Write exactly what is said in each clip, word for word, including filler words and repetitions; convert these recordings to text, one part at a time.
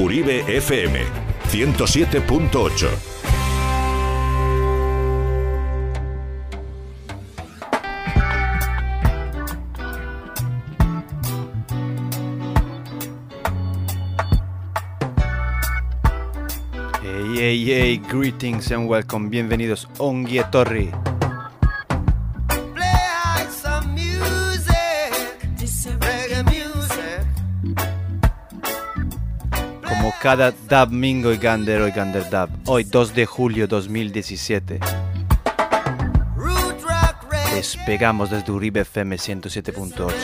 Curibe F M ciento siete punto ocho. Hey, hey, hey, greetings and welcome, bienvenidos Ongi e Torri. Como cada domingo y Gander hoy Gander Dub, hoy dos de julio dos mil diecisiete. Despegamos desde Uribe F M ciento siete punto ocho.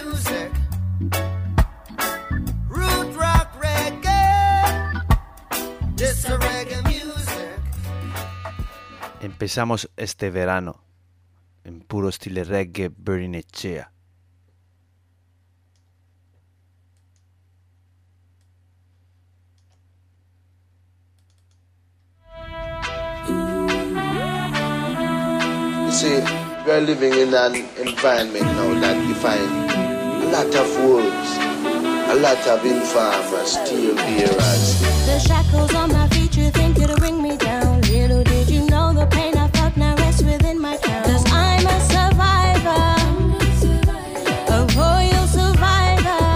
Empezamos este verano en puro estilo reggae Berrinechea. You see, we are living in an environment now that you find a lot of wolves, a lot of informers, steel bearers. The shackles on my feet, you think it'll bring me down. Little did you know the pain I felt now rests within my town. Cause I'm a survivor, a royal survivor.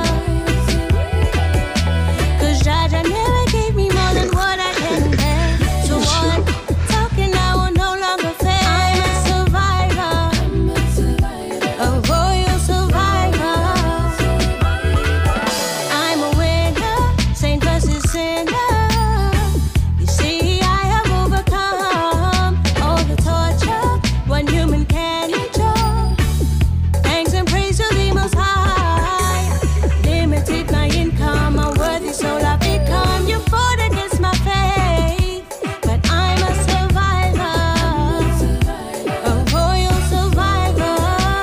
Cause Jaja never gave me more than what I can bear. So all I'm talking now will no longer fair. I'm a survivor, a royal survivor. I'm a winner, saint versus sinner. You see, I have overcome all the torture one human can endure. Thanks and praise to the Most High. Limited my income, a worthy soul I've become. You fought against my faith, but I'm a survivor, a royal survivor.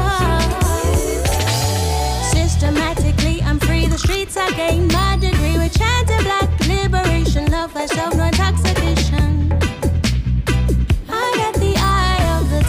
Systematically, I'm free. The streets I gain my degree with chanting black liberation, love, myself, no intoxication. I got the eye of the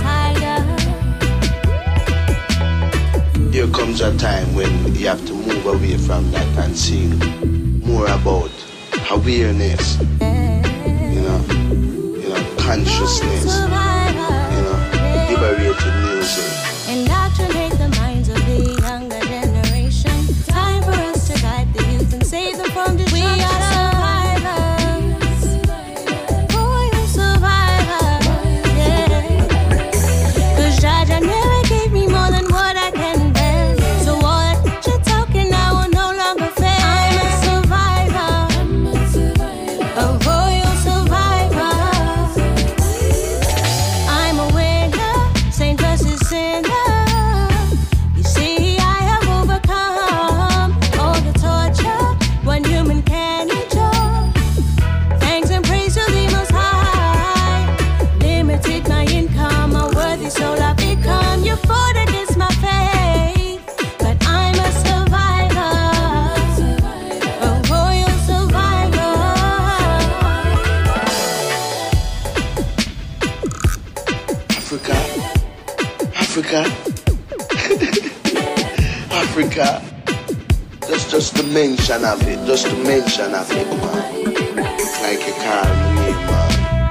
tiger. There comes a time when you have to move away from that and sing more about awareness, you know, you know, consciousness, you know, liberated music. Indoctrinate the minds of the younger generation. Time for us to guide the youth and save them from destruction. We are survivors, royal survivors, yeah. Cause Jaja never gave me more than what I can bear. So all that you're talking now will no longer fair. I'm a survivor, a royal survivor. I'm a winner, saint versus sinner. You see, I have overcome all the torture one human can endure. Thanks and praise to the Most High. Limited my income, a worthy soul I've become. You fought against my faith, but I'm a survivor, a royal survivor. Africa, Africa, Africa. Just, just the mention of it, just the mention of it, man. It's like a car name, man.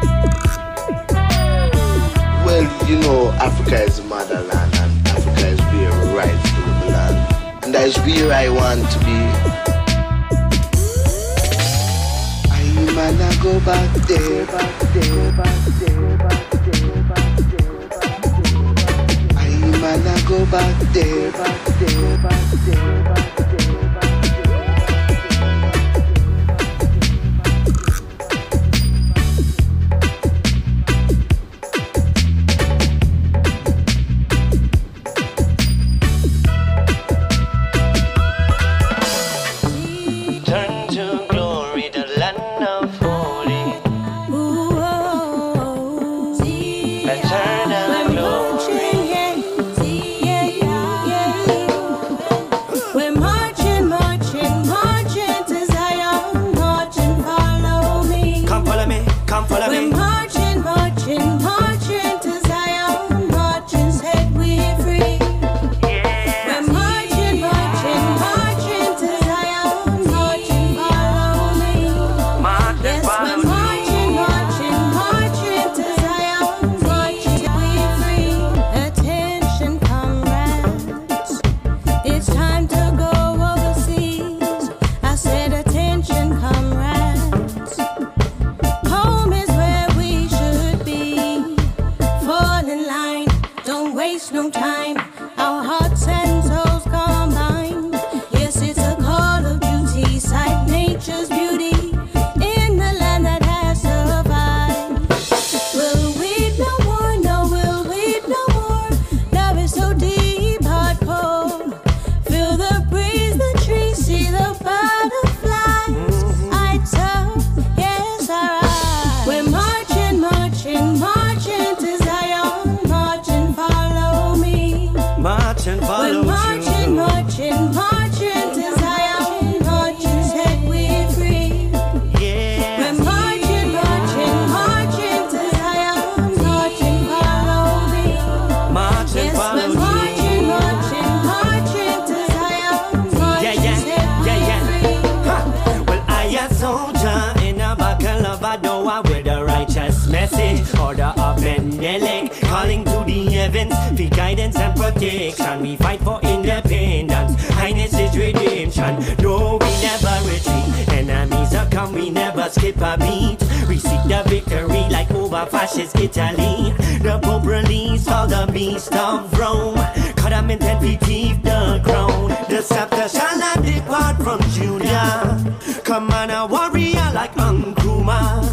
Well, you know, Africa is the motherland, and Africa is where we rightfully belong, and that is where I want to be. I'm gonna go back there, back there, back there, back there, back there, back there. I'm gonna go back there, back there, back there, back there, back there. Turn to glory, the land of holy. Ooh, oh, oh. Eternal We're glory. marching, yeah, yeah, yeah, yeah. We're marching. soldier in a baccalaureate with a righteous message. Order of Mendelek, calling to the heavens for guidance and protection. We fight for independence, highness is redemption. No, we never retreat. Enemies are come, we never skip a beat. We seek the victory like over fascist Italy. The Pope released all the beast of Rome. Cut him in ten feet, keep the crown. The scepter shall not depart from Judah. Come on, a warrior like Nkrumah.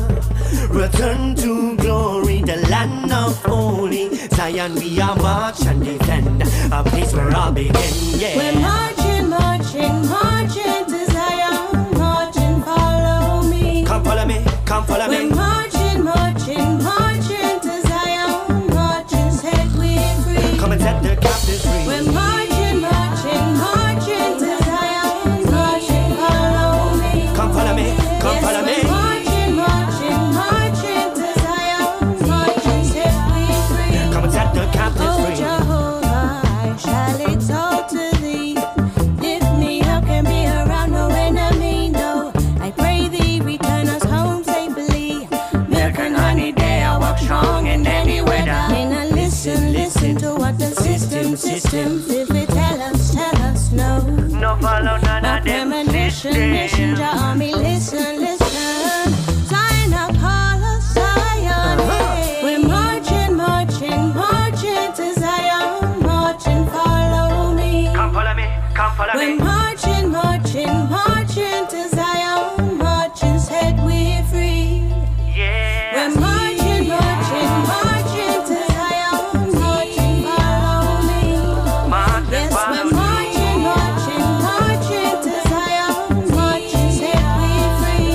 Return to glory, the land of holy Zion. We are march and defend a place where all begin. Yeah. We're marching, marching, marching to Zion. Marching, follow me. Come follow me, come follow me. We're marching, marching, marching to Zion. Marching, set we free. Come and set the captives free. We're marching, marching, marching to Zion. Marching, follow me. Come follow me, come Yes, follow me. we're marching, marching, marching to Zion. Marching, set we free. Come and set the captives Oh, free. Jehovah, I shall exalt to thee. Lift me up and be around no enemy, no. I pray thee, return us home safely. Milk and honey, they I walk strong in any weather. May not listen, listen to what the system, system. If it tell us, tell us no. No follow none My of them. premonition, mission, your army, listen, listen. Zion, I call us Zion. Hey. We're marching, marching, marching to Zion. Marching, follow me. Come follow me, come follow We're me. marching, marching, marching to Zion. Marching, set we free. Yeah. We're marching, marching, marching to Zion. Marching, follow me. March and Yes, follow we're me. marching, marching, marching to Zion. Marching, set we free.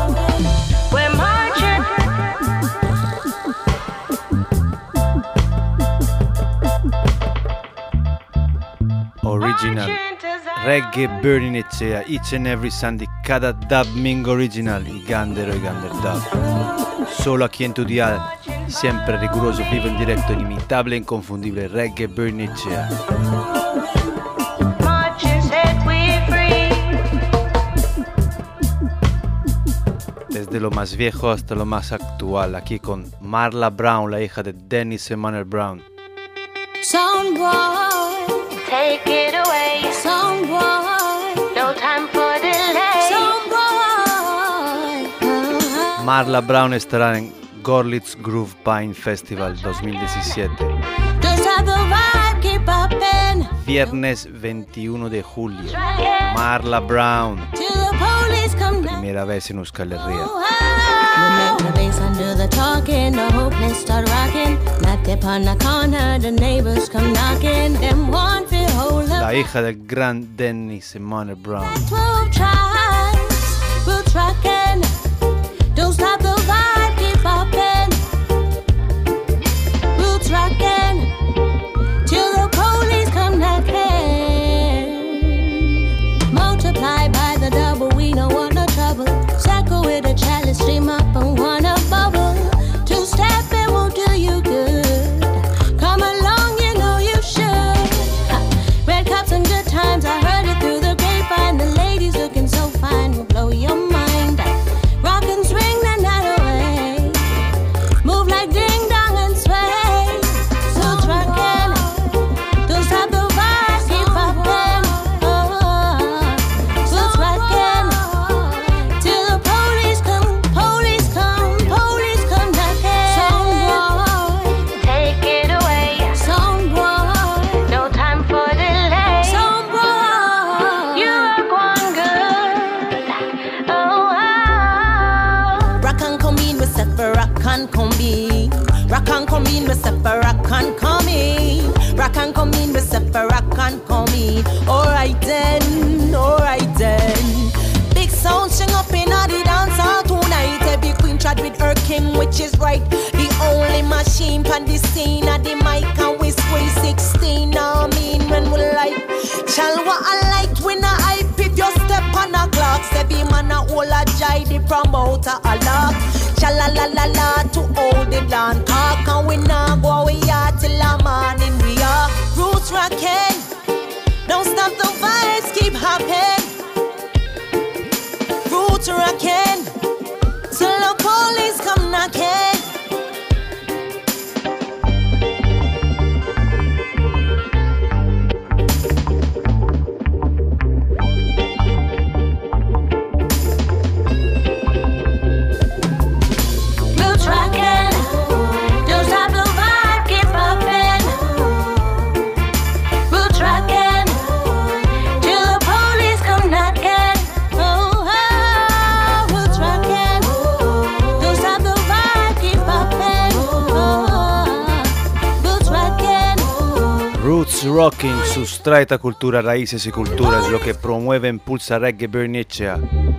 We're marching. Original Reggae Burning Echea, each and every Sunday, cada dub mingo original, y Gandero y Gander Dub. Solo aquí en tu dial, siempre riguroso, vivo en directo, inimitable e inconfundible, Reggae Burning Echea. Marching, set we free. Desde lo más viejo hasta lo más actual, aquí con Marla Brown, la hija de Dennis Emmanuel Brown. Someone, take it away. Someone, no time for delay. Someone, Marla Brown estará en Gorlitz Groove Pine Festival dos mil diecisiete. just have the vibe, keep poppin'. Viernes veintiuno de julio. Marla Brown, Till the police come down. primera vez en Euskal Herria. We make the bass undo the talking, the hopeless start rocking. Not upon the corner, the neighbors come knocking. Them one feel hold up. La hija del gran Dennis Emmanuel Brown. Twelve tries, we'll tracking. Don't stop the vibe, keep poppin'. We'll tracking till the police come knocking. Multiply by the double, we don't want no trouble. Circle with a chalice, stream up and wanna bubble. Two step, it won't do you good. Come along, you know you should. Ha. Red cups and good times, I heard it through the grapevine. The ladies looking so fine will blow your mind. Rock and swing the night away. Move like ding dong and sway. So truckin', don't stop the vibe, keep poppin'. Oh, so truckin', till the police come, police come, police come knockin'. Someone, take it away. Someone, no time for delay. Someone, you look one good. Oh, oh. Rock and come in, we set for rock and come in. Rock and come in, we set for rock and come in. Rock and come in, we set for rock and come in. Alright then, alright then. Big sound sing up in all the dance hall tonight. Every queen trad with her king, which is right. The only machine pan the scene at the mic, and we squeeze sixteen. Now I mean when we like. Chal what I like when I hype if you step on a clock. Every man a hold a jive, the promoter a lock. Chal la la la la to hold it down. Talk and we nah go we are till the morning. We are roots rockin'. Don't stop the vibes, keep hopping. Roots rockin'. Rocking, sustraita cultura, raíces y cultura es lo que promueve e impulsa Reggae Bernicea.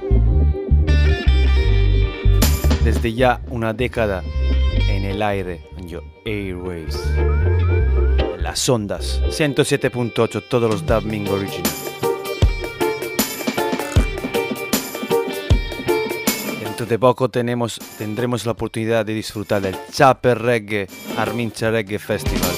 Desde ya una década en el aire, en your airways, en las ondas, ciento siete punto ocho, todos los Dub Mingo Original. Dentro de poco tenemos, tendremos la oportunidad de disfrutar del Chapel Reggae Armincha Reggae Festival.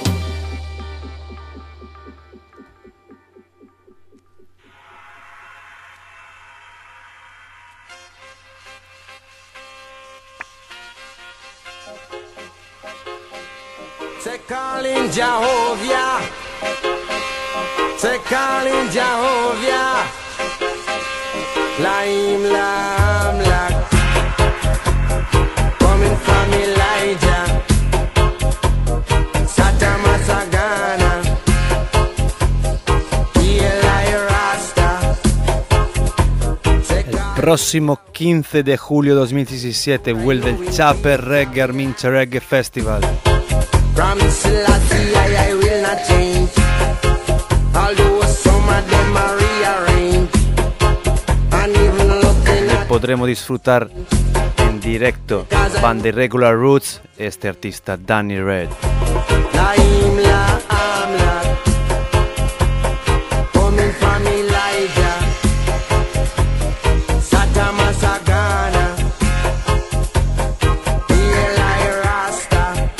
Say calling Jehovah, say calling Jehovah, Laim Lam Lak, coming from Elijah, Satama Sagana, Eli Rasta. El próximo quince de julio de dos mil diecisiete vuelve el Chapel Reggae Armincha Reggae Festival. Promise Selassie, I, I will not change. Although some of them are rearranged. And even looking at Podremos disfrutar en directo Band Irregular Roots, este artista Danny Red. Laim La Amla, coming from Elijah, Satama Sagana, Eli Rasta.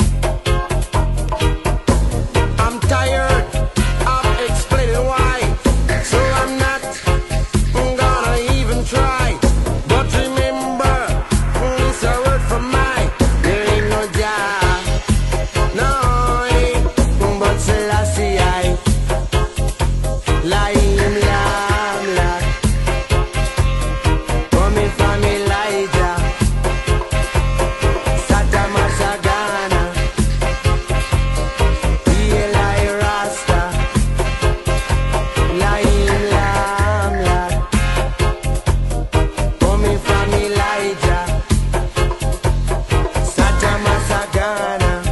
I'm tired of explaining why, so I'm not gonna even try. But remember, it's a word from mine. There ain't no Jah, no, but Selassie I, Laim Lam Lak, coming from Elijah, Satama Sagana, Eli Rasta, Laim Lam Lak, coming from Elijah, Satama Sagana,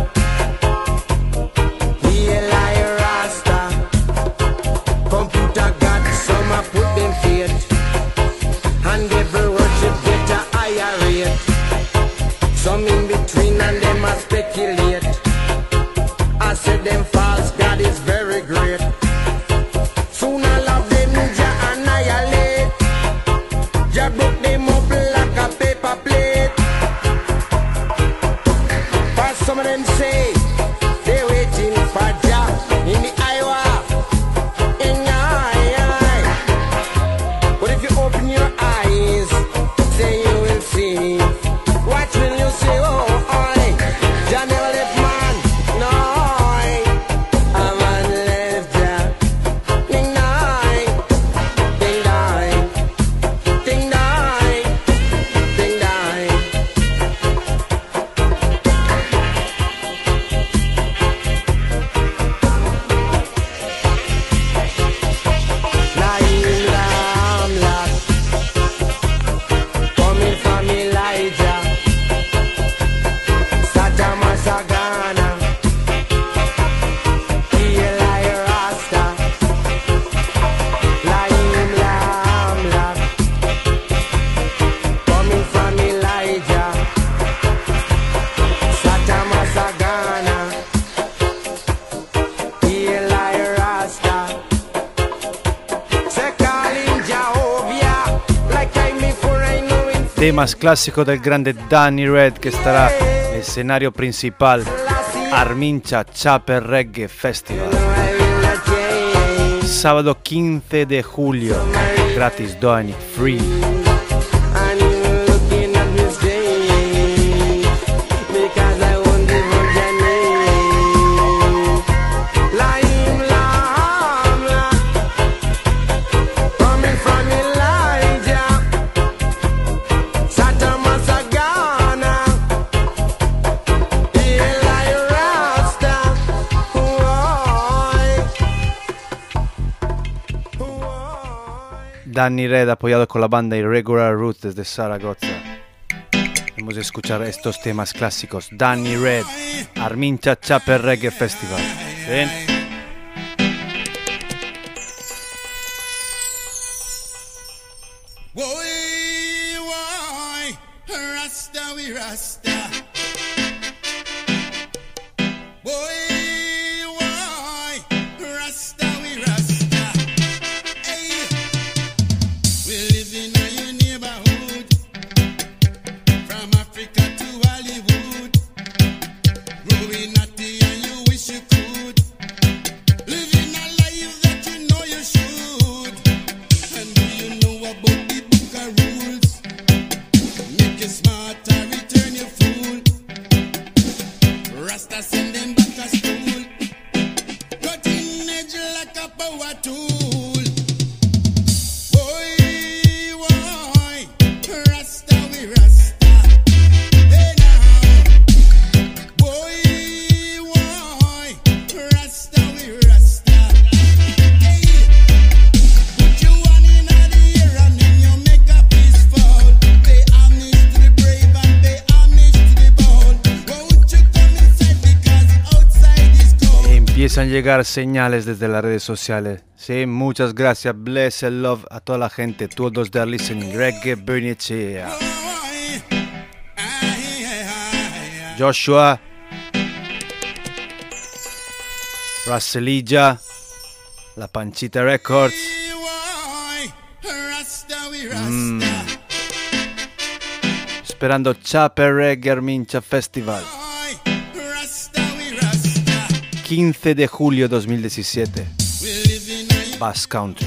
Eli Rasta. Computer got some a put them faith, and every worship get a higher rate. Some in between and them a speculate. I said them false God is very great. Soon all of them Jah annihilate. Jah broke them up like a paper plate. But some of them say they waiting for Jah in the Iowa, in the eye. But if you open your eyes, say you will see. Watch when you say, oh, I, Jah never left man. No, a man left Jah. Ding die, ding die, ding die, ding die. Laim Lam Lak, coming from Elijah, Satama Sagana, Eli Rasta, Laim Lam Lak, coming from Elijah, Satama Sagana, Eli Rasta. Say calling Jehovah, like I'm before I know it. Temas clásico del grande Danny Red que estará en el escenario principal Armincha Chapel Reggae Festival. I will not change. Sábado quince de julio, gratis, Danny, free. And even looking at me strange, because I won't even your name. Laim Lam Lak, coming from Elijah, Satama Sagana, Eli Rasta. Why? Why? Danny Red apoyado con la banda Irregular Roots desde Zaragoza. Vamos a escuchar estos temas clásicos. Danny Red, Armincha Chapel Reggae Festival. ¿Ven? Rasta, we Rasta. Boy, why? Rasta, we Rasta. Hey, we live in a neighborhood, from Africa to Hollywood. Growing natty and you wish you could. Living a life that you know you should. And do you know about the book of rules? Make you smart or return you fool. Rasta send them back to school. Cutting edge like a power tool. Boy, why? Rasta, we Rasta. Hey now. Boy, why? Rasta, we Rasta. Hey, put you one in the air and then you make a peace fall. Pay homage to the brave and pay homage to the bold. Won't you come inside because outside is cold. Empiezan a llegar señales desde las redes sociales. Sí, muchas gracias. Bless and love a toda la gente. Todos that listening. Reggae Bernicea. Joshua. Raselilla. La Panchita Records. Mm. Esperando Chape Reggae Armincha Festival. quince de julio dos mil diecisiete. Basque Country.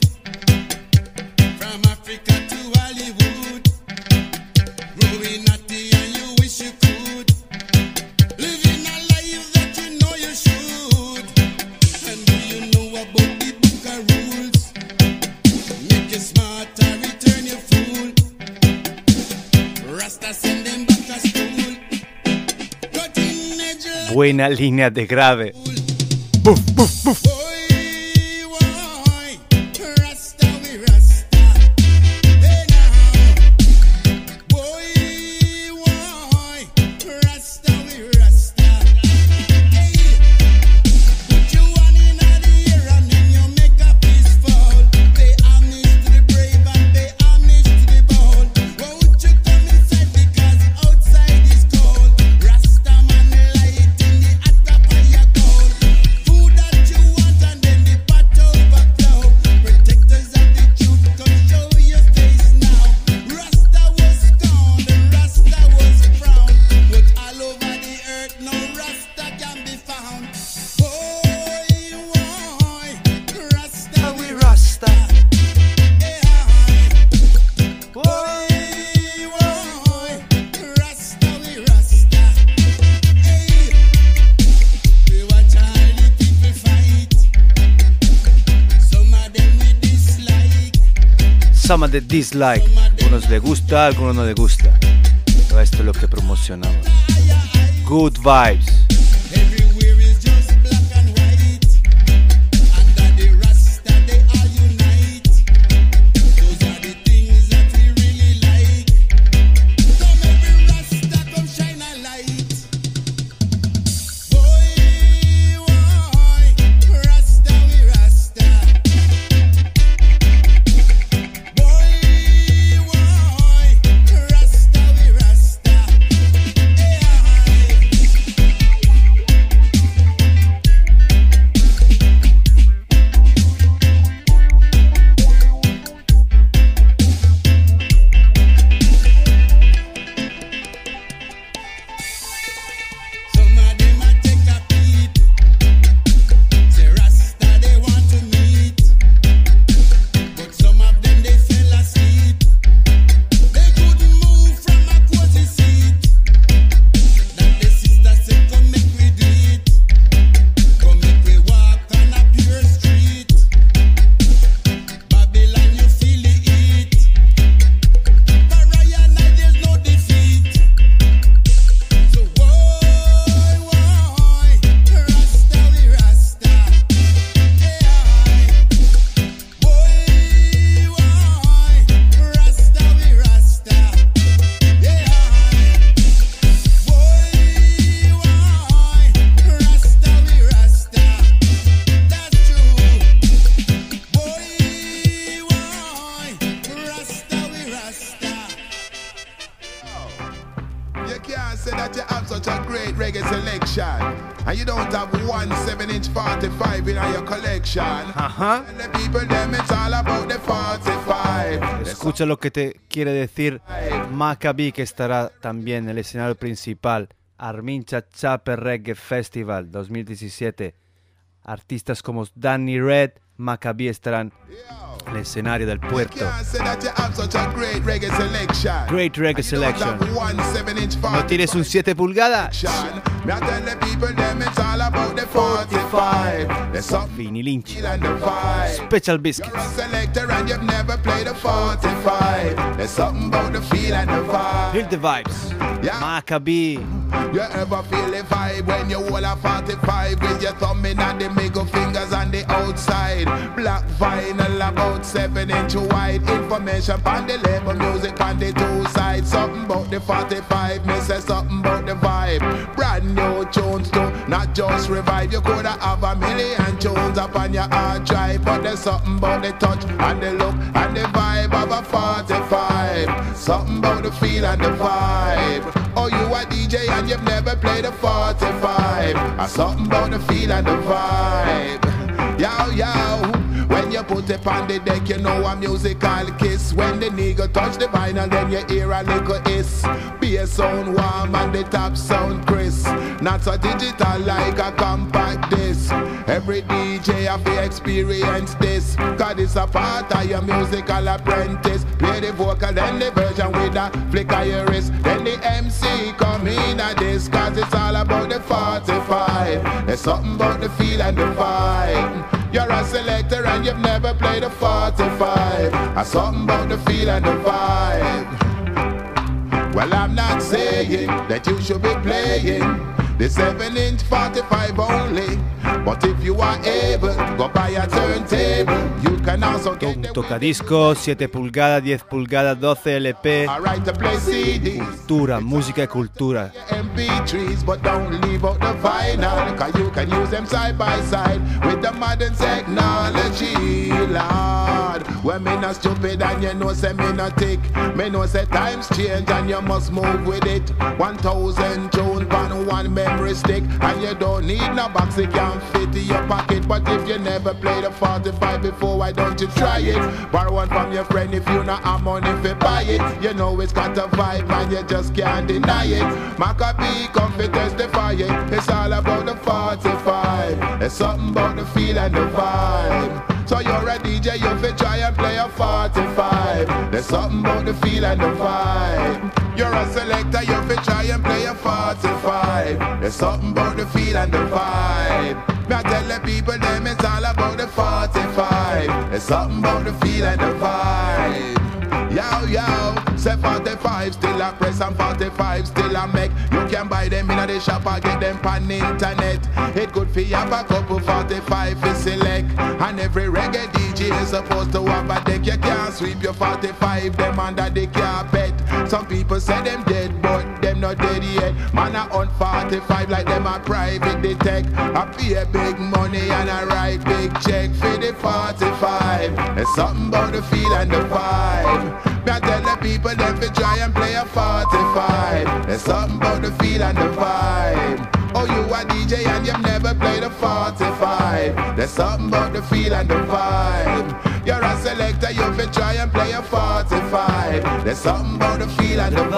From Africa to Hollywood, growing natty and you wish you could. Living a life that you know you should. And do you know about the book of rules? Make you smart or return you fool. Rasta send them back to school. Cutting edge like Buena línea de grave. Buf, buf, buf. boy, why? Rasta, we Rasta. Hey now. Boy, why? Rasta, we Rasta. Hey, put you one in the air and then you make a peace fall. Pay homage to the brave and pay homage to the bold. Won't you come inside because outside is cold. Rasta man light in the hot of fire cold. Food that you want and then the pot overflow. Protectors of the truth, come show your face now. Rasta was gone, the Rasta was frowned. But all over the earth, no Rasta can be found. Boy, why? Rasta, we Rasta. Boy, why? Rasta, we Rasta. Hey, we watch all the people fight. Some of them we dislike. Some de dislike. Algunos le gusta, algunos no le gusta. Pero esto es lo que promocionamos. Good vibes. Everywhere is just black and white. Under the Rasta they all unite. Those are the things that we really like. Come every Rasta, come shine a light. Boy, why? Rasta, we Rasta. Boy, why? Rasta, we Rasta. Hey, can't say that you have such a great reggae selection and you don't have one seven inch forty-five in your collection. Ajá. And the people them it's all about the forty-five. Escucha lo que te quiere decir Maccabi, que estará también en el escenario principal Armincha Chape Reggae Festival dos mil diecisiete. Artistas como Danny Red, Maccabi estarán en el escenario del puerto. Great Reggae Selection. ¿No tienes un siete pulgadas? Vini Lynch. Special Biscuits. Feel the vibes. Maccabi. You ever feel the vibe when you hold a forty-five with your thumb in and the middle fingers on the outside? Black vinyl about seven inch wide. Information on the label, music on the two sides. Something about the forty-five, me say something about the vibe. Brand new tunes too, not just revive. You coulda have a million tunes up on your hard drive, but there's something about the touch and the look and the vibe of a forty-five. Something about the feel and the vibe. Oh, you a D J and you've never played a forty-five. Or something about the feel and the vibe. Yow, yow. When you put it on the deck, you know a musical kiss. When the nigga touch the vinyl, then you hear a little hiss. Bass sound warm and the top sound crisp. Not so digital like a compact disc. Every D J have to experience this, cause it's a part of your musical apprentice. Play the vocal, then the version with a flick of your wrist. Then the M C come in at this, cause it's all about the forty-five. There's something about the feel and the vibe. You're a selector and you've never played a forty-five. Or something about the feel and the vibe. Well, I'm not saying that you should be playing the seven inch forty-five only, but if you are able, go buy a turntable. You can also get Un the tocadiscos, siete pulgadas, diez pulgadas, doce L P. alright to play C Ds. Cultura, música y cultura. M P threes, but don't leave out the vinyl, cause you can use them side by side with the modern technology, Lord. When me not stupid and you know say me not tick, me know say times change and you must move with it. One thousand tunes on one memory stick, and you don't need no box, it can fit in your pocket. But if you never played a forty-five before, why don't you try it? Borrow one from your friend if you not have money to buy it. You know it's got a vibe and you just can't deny it. Maccabi come to testify it. It's all about the forty-five. It's something about the feel and the vibe. So you're a D J, you fit try and play a forty-five. There's something about the feel and the vibe. You're a selector, you fit try and play a forty-five. There's something about the feel and the vibe. Me I tell the people them it's all about the forty-five. There's something about the feel and the vibe. Yo, yo, say forty-five still a press and forty-five still a make. You can buy them in the shop or get them on internet. It good for you have a couple forty-five to select. And every reggae D J is supposed to have a deck. You can't sweep your forty-five them under the carpet. Some people say them dead, but them not dead yet. Man a on forty-five like them a private detect. I pay big money and I write big check for the forty-five. There's something about the feel and the vibe. Me I tell the people them to try and play a forty-five. There's something about the feel and the vibe. Oh, you a D J and you've never played a forty-five. There's something about the feel and the vibe. You're a selector, you fit try and play a forty-five. There's something about the feel and the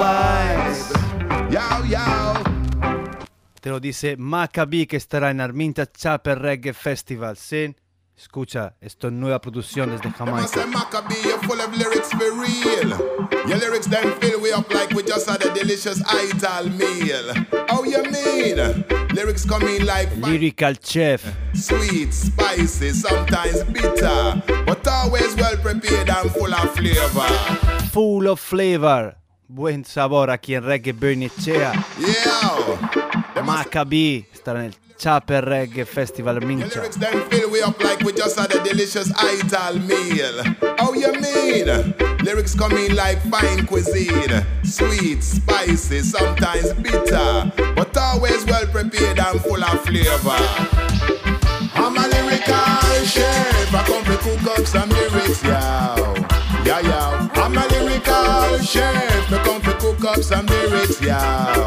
vibe. Yo, yo. Te lo dice Maccabi, que estará en Arminta Chape Reggae Festival. Sí, escucha, esto es nueva producción desde Jamaica. Maccabi, you're full of lyrics for real. Your lyrics then fill we up like we just had a delicious ital meal. Oh, you mean? Lyrics come in like Lyrical Chef. sweet, spicy, sometimes bitter, but always well prepared and full of flavor. Full of flavor. Buen sabor aquí en Reggae Bernicea. Yeah. Maccabi estará en el Chape Reggae Festival Mincha. Lyrics then fill we up like we just had a delicious ital meal. Oh, you mean? Lyrics come in like fine cuisine, sweet, spicy, sometimes bitter, but always well prepared and full of flavor. I'm a lyrical chef, I come to cook up some lyrics, yo. Yeah, yeah. I'm a lyrical chef, I come to cook up up some lyrics, yo.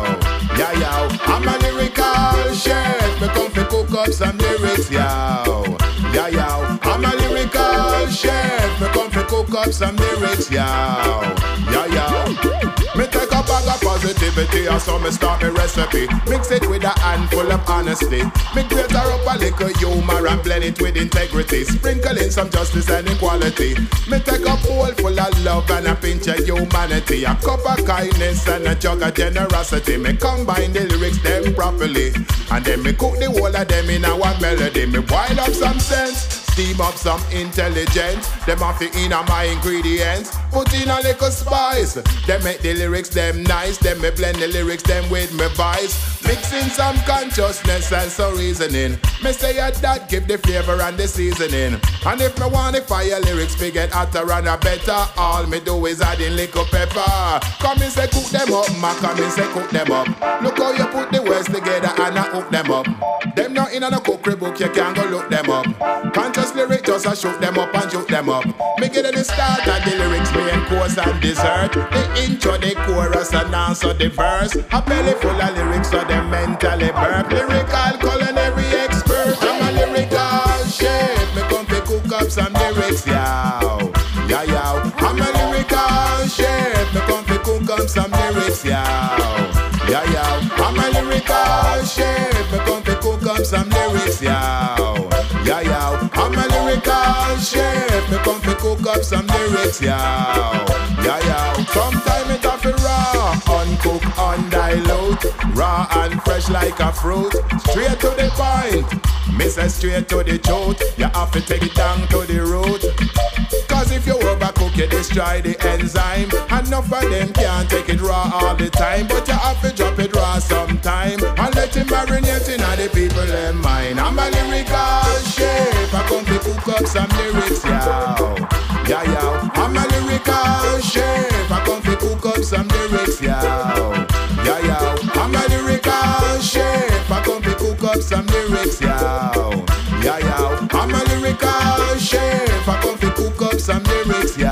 Yeah, yo. I'm a lyrical chef. Me come fi cook up some lyrics, yo. Yeah, yo. I'm a lyrical chef. Me come fi cook up some lyrics, yo. Yeah, yo. Me take a bag of positivity and so me start me recipe. Mix it with a handful of honesty. Me grate her up a little humor and blend it with integrity. Sprinkle in some justice and equality. Me take a bowl full of love and a pinch of humanity. A cup of kindness and a jug of generosity. Me combine the lyrics them properly. And then me cook the whole of them in a one melody. Me boil up some sense. Steam up some intelligence. Them have to in my ingredients. Put in a little spice. Them make the lyrics them nice. Them me blend the lyrics them with me vice. Mix in some consciousness and some reasoning. Me say a that give the flavor and the seasoning. And if me want the fire lyrics me get hotter and a better, all me do is add in little pepper. Come and say cook them up, ma come and say cook them up. Look how you put the words together and I hook them up. Them not in a no cookery book, you can't go look them up. Conscious lyrics just a shoot them up and shoot them up. Me get at the start of the lyrics, main course and dessert. The intro, the chorus and also the verse. A belly full of lyrics so them mentally burp. Lyrical culinary expert, I'm a lyrical chef. Me come to cook up some lyrics, yow. Yeah, yow. I'm a lyrical chef. Me come to cook up some lyrics, yow. Yeah, yow. I'm a lyrical chef. Me come to cook up some lyrics, yow. Yeah, yow. I'm a lyrical chef. Me come to cook up some lyrics, yow. Yeah, yow. Sometimes it have to raw, uncooked, undilute, raw and fresh like a fruit. Straight to the point, me say straight to the truth. You have to take it down to the root. Cause if you overcook, you destroy the enzyme. Enough of them can't take it raw all the time. But you have to drop it raw sometime and let it marinate in all the people in mind. I'm a lyrical chef. I come to cook up some lyrics, yow. Yeah, yow. I'm a lyrical chef. I come to cook up some lyrics, yow. Yeah, yow. I'm a lyrical chef. I come to cook up some lyrics, yow. Yeah, yow. I'm a lyrical chef. I come to cook up some lyrics, yow.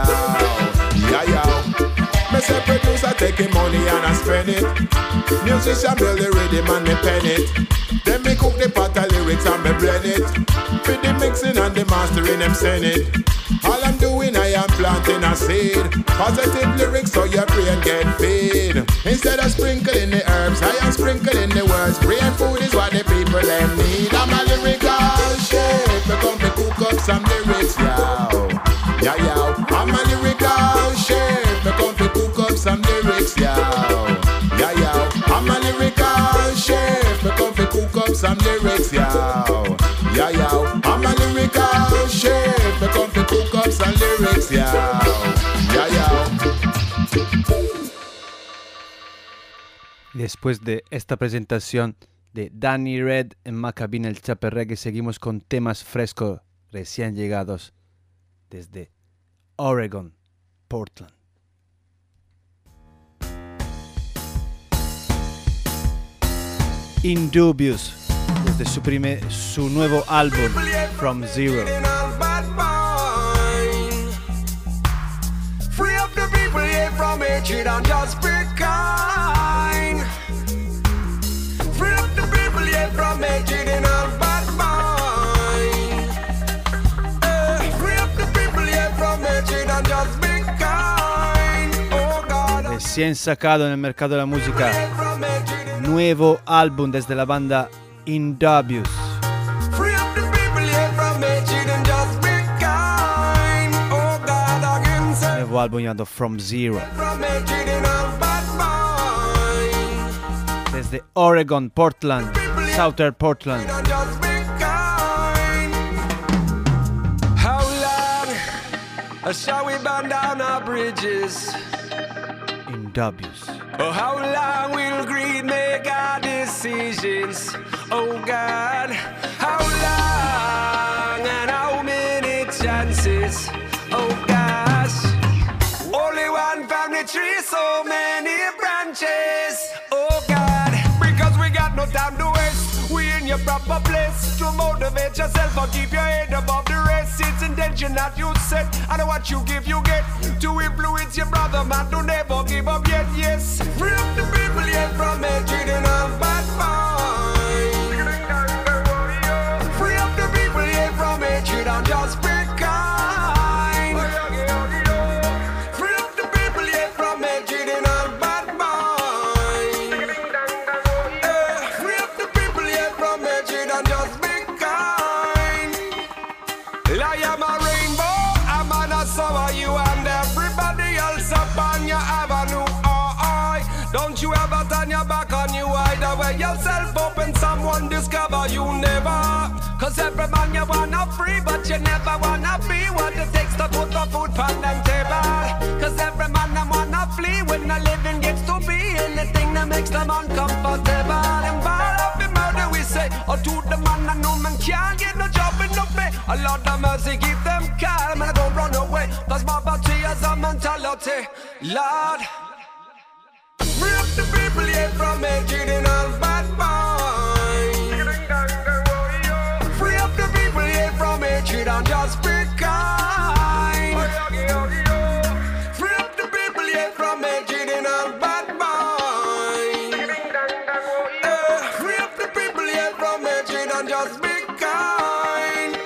Yeah, yow. Me say producer taking money and I spend it. Musician build the rhythm and me pen it. Then me cook the pot of lyrics and me blend it. With the mixing and the mastering them send it. All I'm doing I am planting a seed. Positive lyrics so your brain get fed. Instead of sprinkling the herbs, I am sprinkling the words. Brain food is what the people them need. I'm a lyrical chef. Me come to cook up some lyrics, yow. Yeah, yow. I'm a lyrical chef. Me come to cook up some lyrics, yow. Yeah, yow. I'm a lyrical chef. Me come to cook up some lyrics, yow. Yeah, yow. I'm a lyrical chef. Me come to cook up some lyrics, yow. Yeah, yow. Después de esta presentación de Danny Red en Maccabee en el Chapel Reggae, seguimos con temas frescos recién llegados desde Oregon, Portland. Indubious, desde su, primer, su nuevo álbum, From Zero. Free up the people here from hatred and just be kind. Free up the people here from hatred and all bad mind. Eh, free up the people here from hatred and just be kind. Oh God. Recién sacado en el mercado de la música, nuevo álbum desde la banda Indubious. Free up the people here from hatred and just be kind. Oh God, again say. Nuevo álbum llamado From Zero. From hatred and all bad mind. Desde Oregon, Portland, Southern Portland. Just be kind. How long shall we burn down our bridges? Indubious. Oh, how long will greed make our decisions? Oh God, how long and how many chances? Oh gosh, only one family tree, so many branches. Oh God, because we got no time to waste. We in your your proper place to motivate yourself or keep your head above the rest. It's intention that you set, and what you give, you get. To influence your brother, man, to never give up yet. Yes, free up the people yet from hatred and all bad mind. Free up the people yet from hatred and just be kind. Free up the people yet from hatred and all bad mind. Eh, free up the people yet from hatred and just be kind. I am a rainbow, I'm on a summer, you and everybody else upon your avenue. Oh, oh. Don't you ever turn your back on you, either way yourself up and someone discover you never. Cause every man you wanna free, but you never wanna be what it takes to put the food on them table. Cause every man them wanna flee when the living gets to be anything that makes them uncomfortable. And ball up the murder we say, or to the man I know man can't get no job in no pay. A lot of mercy keep them calm and don't run away. Cause my body is a mentality, Lord. Free up the people yet from hatred and all bad mind. Free up the people yet from hatred and just be kind. Free up the people yet from hatred and all bad mind. Eh, free up the people yet from hatred and just be kind.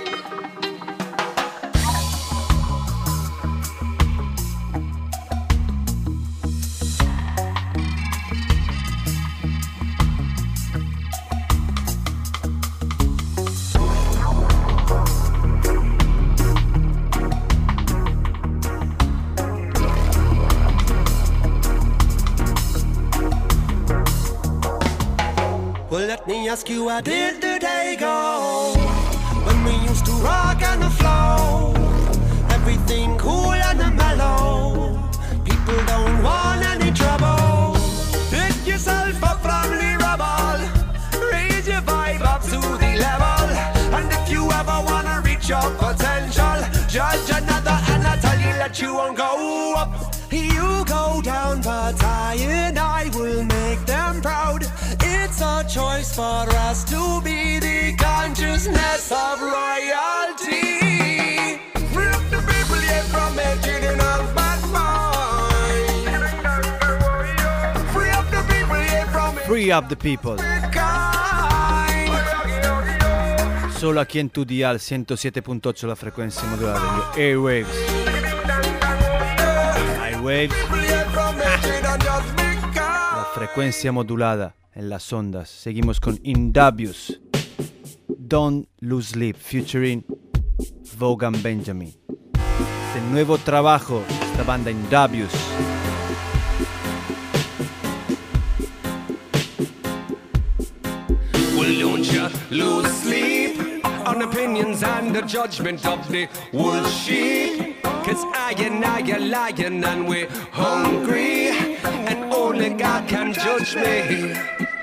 Well, let me ask you, how did the day go when we used to rock on the floor? Everything cool and mellow. People don't want any trouble. Pick yourself up from the rubble. Raise your vibe up to the level. And if you ever wanna reach your potential, judge another and I tell you that you won't go up. You go down, but I and I will make them proud. It's a choice for us to be the consciousness of royalty. Free up the people yet from hatred and all bad mind. Free up the people yet from Free up the people. kind. Solo aquí en tu dial ciento siete punto ocho la frecuencia modulada de los Airwaves. Airwaves. La frecuencia modulada en las ondas. Seguimos con Indabius. Don't Lose Sleep featuring Vaughan Benjamin. El nuevo trabajo de esta banda Indabius. Well, don't you lose sleep on opinions and the judgment of the wool sheep. Cause I and I are lying and we're hungry, and only God can judge me.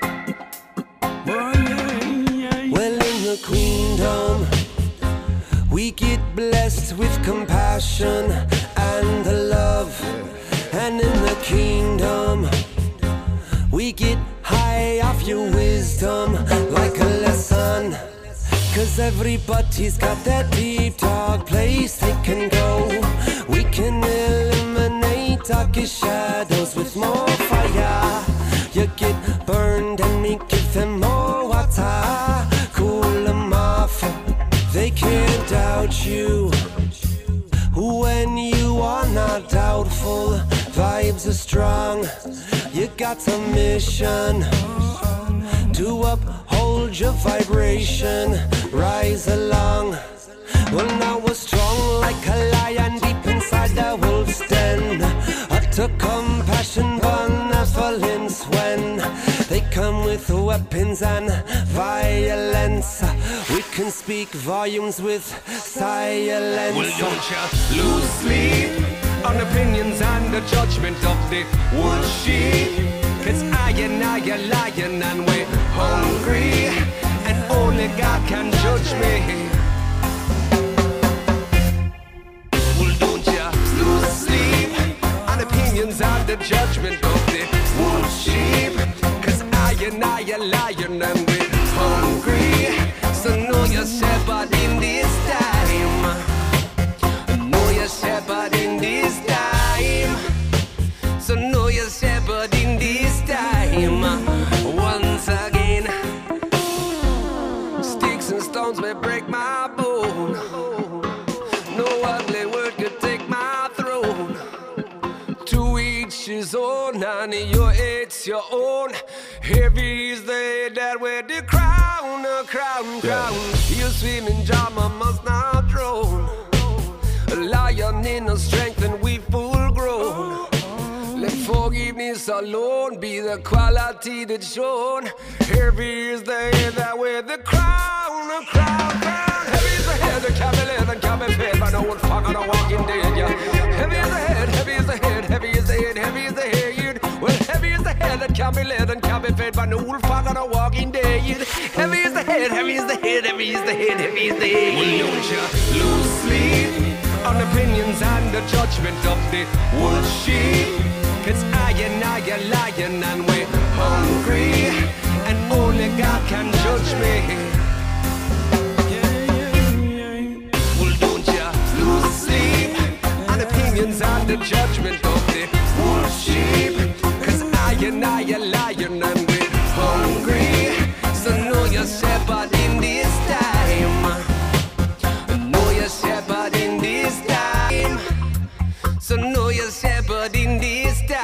Well, in the queendom, we get blessed with compassion and the love. And in the kingdom, we get high off your wisdom like a lesson. Cause everybody's got that deep dark place they can go. We can eliminate darkest shadows with more fire. You get burned and we give them more water. Cool them off, they can't doubt you. When you are not doubtful, vibes are strong. You got a mission to uphold your vibration. Rise along. Well, now we're strong like a lion deep inside the wolf's den. Up to compassion, benevolence when they come with weapons and violence. We can speak volumes with silence. Well, don't you lose sleep on opinions and the judgment of the wool sheep. Cause I and I are lying and we're hungry, and only God can judge me. Well, don't you lose sleep on opinions and the judgment of the wool sheep. Cause I and I are lying and we're hungry, your it's your own. Heavy is the head that wear the crown, a crown, crown. You swim in Jama must not drown. A lion in a strength and we full grown. Let forgiveness alone be the quality that's shown. Heavy is the head that wear the crown, a crown, crown. Heavy is the head that can't be led and can't be fed by no old fuck on a walking dead, yeah. Heavy is the head, heavy is the head, heavy is the head, heavy is the head. Well, heavy is the head that can't be led and can't be fed by no old fuck on a walking dead. Heavy is the head, heavy is the head, heavy is the head, heavy is the head. Well, don't you lose sleep on opinions and the judgment of the wool sheep. Cause I and I are lying and we're hungry, and only God can judge me. Well, don't you lose sleep on opinions and the judgment of the wool sheep. Cause I and I are lying and we're hungry. So know your shepherd in this time. Know your shepherd in this time. So know your shepherd in this time.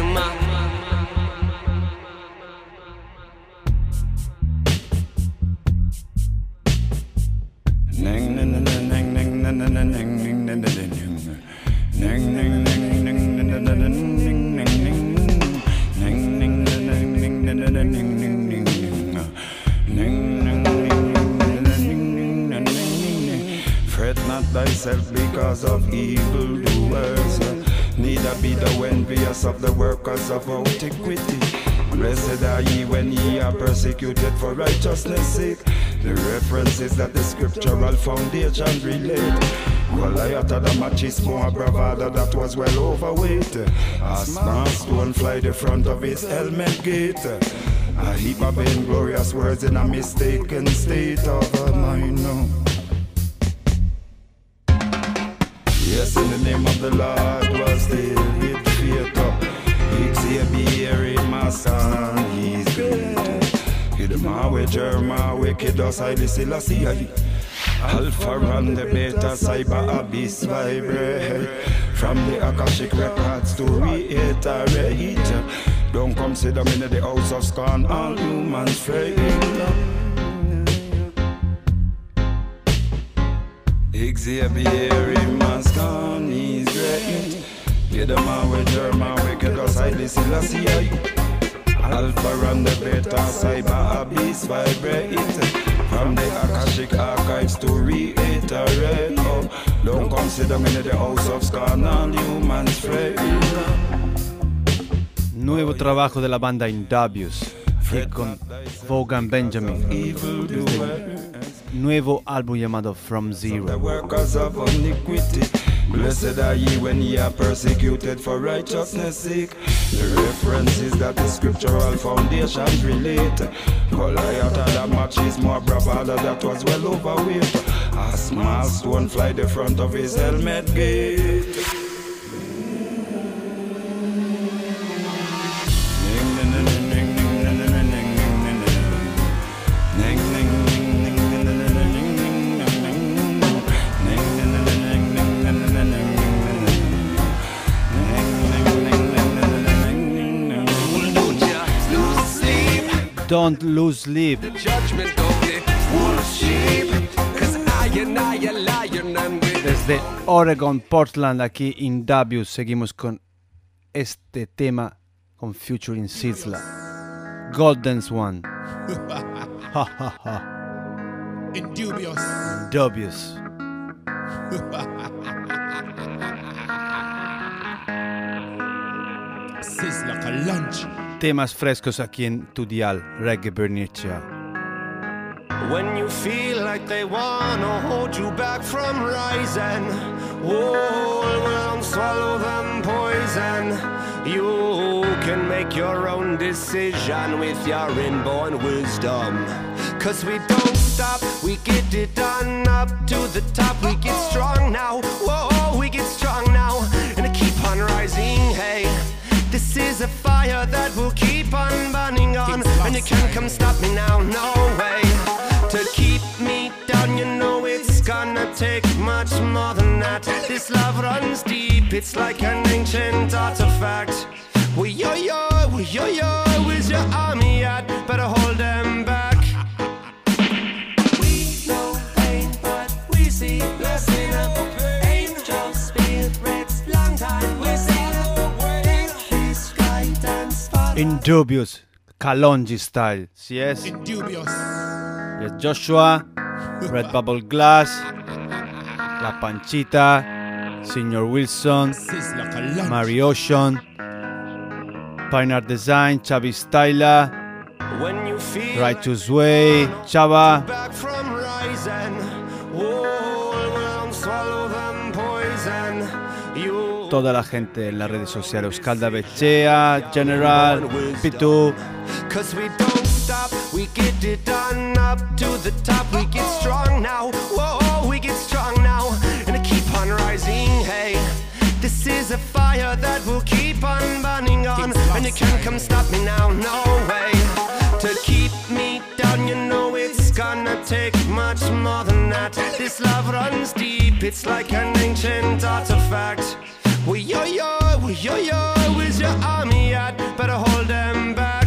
Fret not thyself because of evildoers, neither be thou envious of the workers of antiquity. Blessed are ye when ye are persecuted for righteousness' sake. The reference is that the scriptural foundation relate. Goliath had a machismo, bravado that was well overweight. A small stone fly the front of his helmet gate. A heap of inglorious words in a mistaken state of mind. No. Yes, in the name of the Lord was David faith up. Xavier in my son, he's great. Kidmawe, Jermawe, Kedos, Haile Selassie, Alpha and the Beta, Cyber Abyss vibrate. From the Akashic records to reiterate. Don't consider me in the house of scorn, all humans fail. Xavier in my son, he's great. Kidmawe, Jermawe, Kedos, Haile Selassie, Alpha and the Beta, Cyber Abyss vibrate. From the Akashic archives to reiterate. Oh, don't consider me in the house of scorn, all humans fail. Nuevo trabajo de la banda Indubious y con Vaughan Benjamin. Nuevo álbum llamado From Zero. The workers of iniquity. Blessed are ye when ye are persecuted for righteousness' sake. The reference is that the scriptural foundations relate. Goliath had a machismo, bravado that was well overweight. A small stone fly the front of his helmet gate. Don't lose sleep. Desde Oregon, Portland, aquí Indubious, seguimos con este tema con featuring Sizzla. Golden Swan. Ha ha ha. Indubious. Indubious. Sizzla con lunch. Temas frescos aquí en tu dial, Reggae Berniccia. When you feel like they wanna hold you back from rising, hold on, swallow them poison. You can make your own decision with your inborn wisdom. Cause we don't stop, we get it done up to the top. We get strong now, whoa, we get strong now. And I keep on rising, hey. This is a fire that will keep on burning on. And you can't come stop me now, no way. To keep me down, you know it's gonna take much more than that. This love runs deep, it's like an ancient artifact. We yo yo, yo, yo, where's your army at? Better hold them back. We know pain, but we see blessing. Angels, spirits, long time we sing. This guidance for Indubious, Kalonji style. Yes. Indubious. Yes, Joshua, Red Bubble Glass, La Panchita, Senior Wilson, Sizzla Kalonji. Mary Ocean, Pioneer Design, Chavi Styla, When you feel Righteous Way, Chava, back from rising, hold on, swallow them poison. You toda la gente en las redes sociales, Euskalda Bechea, General, Pitu. Cause we don't stop, we get it done up to the top. We get strong now, whoa, we get strong now. And I keep on rising, hey. This is a fire that will keep on burning on. And you can't come stop me now, no way. To keep me down, you know it's gonna take much more than that. This love runs deep, it's like an ancient artifact. We yo yo, we yo yo, where's your army at? Better hold them back.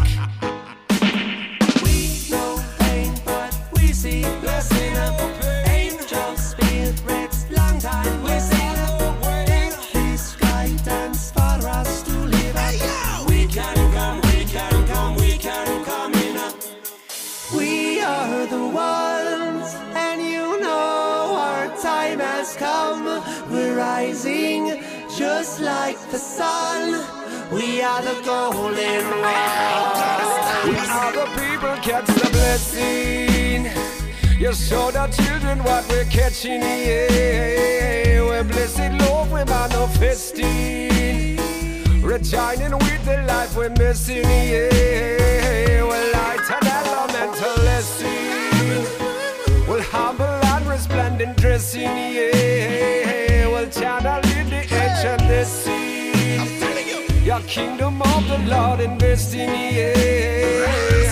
we know pain, but we see blessing. Angels, spirits, long time we sing. This guidance for us to live. We can come, we can come, we can come in. We are the ones, and you know our time has come. We're rising just like the sun. We are the golden ones. We are the people catch the blessing. You show the children what we're catching, yeah. We're blessed love, we're manifesting. Rejoining with the life we're missing, yeah. We're light and elemental lesson. We'll humble and resplendent dressing, yeah. We'll channel in the ancient destiny. Your kingdom of the Lord investing, yeah.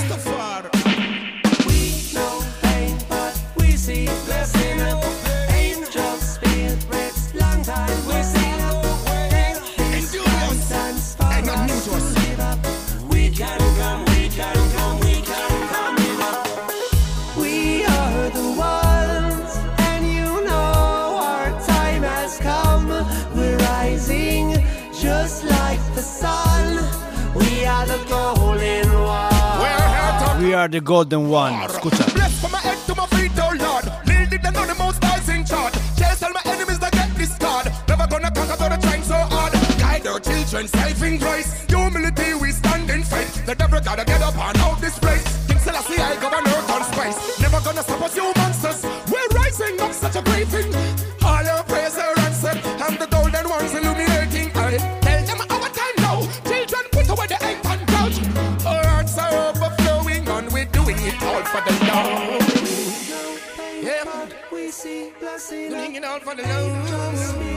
We know pain, but we see blessing. Angels, spirits, long time we sing. This guidance for us to live up. We can come, we can come, we can come in. We are the ones, and you know our time has come. We're rising just like the sun. We are the golden one. We are the golden one. Escucha. Bless from my head to my feet, oh Lord. Little did they know the most eyes in charge. Chase all my enemies that get this card. Never gonna conquer though they're trying so hard. Guide our children safe in grace. Humility we stand in faith. The devil gotta get up and out this place. King Selassie I govern earth and space. Never gonna stop us you monsters. We're rising up such a great thing. All our praise are answered. And the golden ones illuminating. I tell them our time now. Children put away the egg and couch. Our hearts are overflowing and we're doing it all for the Lord. Yeah, we see blessing. doing it all for the Lord.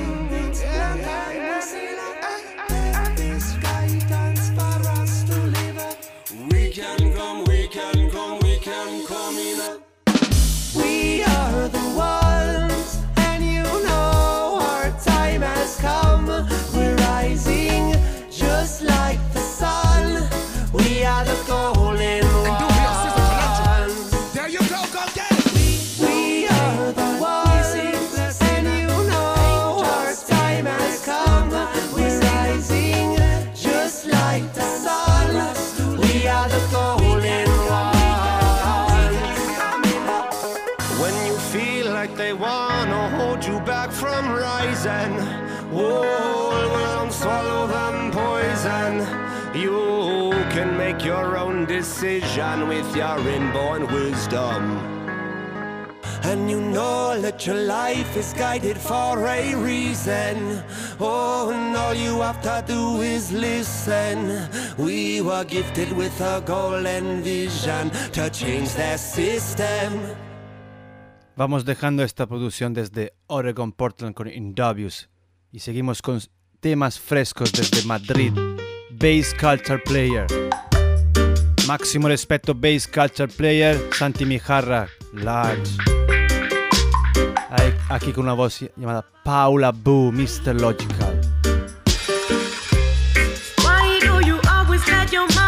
This guidance for us to live. We can come, we can come, we can come in. We are the ones, and you know our time has come. We're rising just like the sun. We are the golden ones. There you go, go get it. We are the ones, and you know our time has come. We're rising just like the sun. We are the golden ones. When you feel like they wanna hold you back from rising, hold on, swallow them poison. You can make your own decision with your inborn wisdom. And you know that your life is guided for a reason. Oh, and all you have to do is listen. We were gifted with a golden vision to change their system. Vamos dejando esta producción desde Oregon, Portland con Indubious y seguimos con temas frescos desde Madrid. Bass Culture Player. Máximo respeto, Bass Culture Player. Santi Mijarra, Large. Hay aquí con una voz llamada Paula Boo, mister Logical. Why do you always let your mind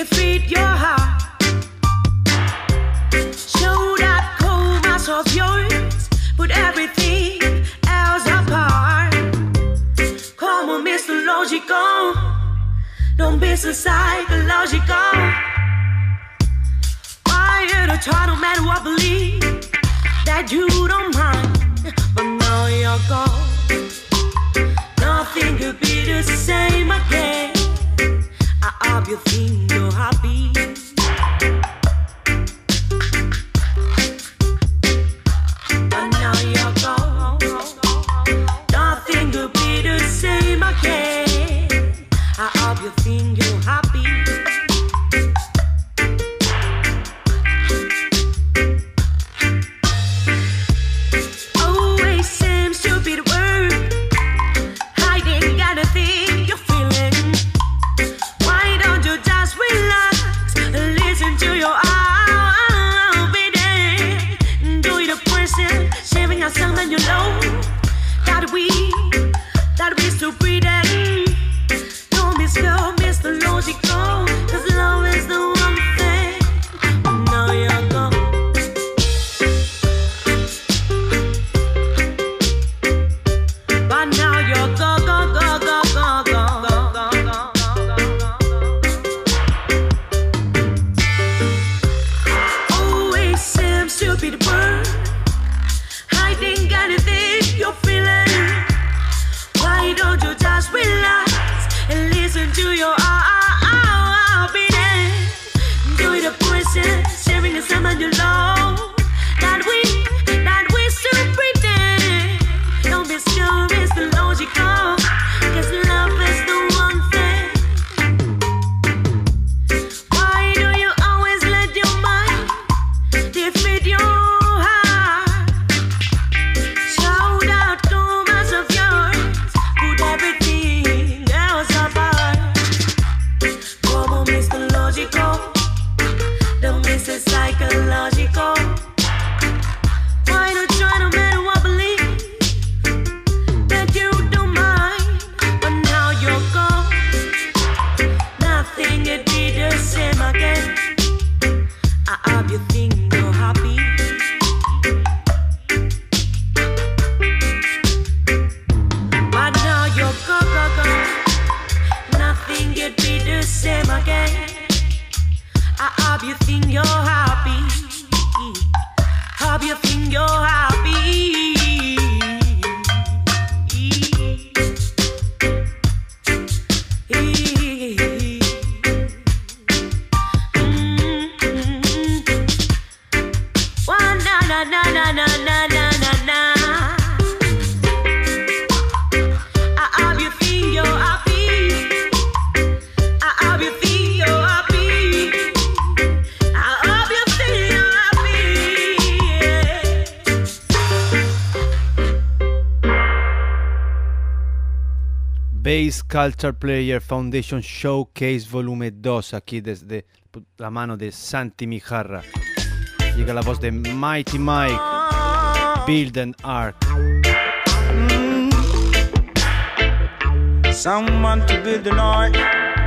defeat your heart. Show that cold mass of yours, put everything else apart. Come on, Mister Logical, don't be so psychological. Why you to try to matter what believe that you don't mind, but now you're gone. Nothing could be the same again. I hope you think you're happy. But now you're gone. Nothing could be the same again. I hope you think you're happy. Always seems to be the word. Hiding anything you're feeling. Why don't you just relax and listen to your heart beating? Do it a person, sharing a sound and you know that we, that we still breathing. Don't be scared, Mister Logical, cause love is the one thing. Now you're gone. But now you're go, go, go, go, go, go, go, go, go. Always seems to be the word. Hiding anything you're feeling. Why don't you just relax and listen to your heart beating? Do it a person, sharing the same and you love. That we, that we still pretend. Don't be scared, Mister Logical, cause love is the one thing. Why do you always let your mind defeat your heart? Show that commerce of yours, put everything else apart. Come on, Mister Logical, don't miss it psychological. Why not try to make what believe that you don't mind? But now you're gone. Nothing could be the same again. I hope you think you're happy. But now you're go, go, go. Nothing could be the same again. I hope you think you're happy. Hope you think you're happy. One na na na na na na na na na. I hope you think you're happy. I hope you think you're happy. I hope you think you're happy. Bass Culture Player Foundation Showcase Volume dos, aquí desde la mano de Santi Mijarra. Llega la voz de Mighty Mike, Build an Ark. Someone to build an ark.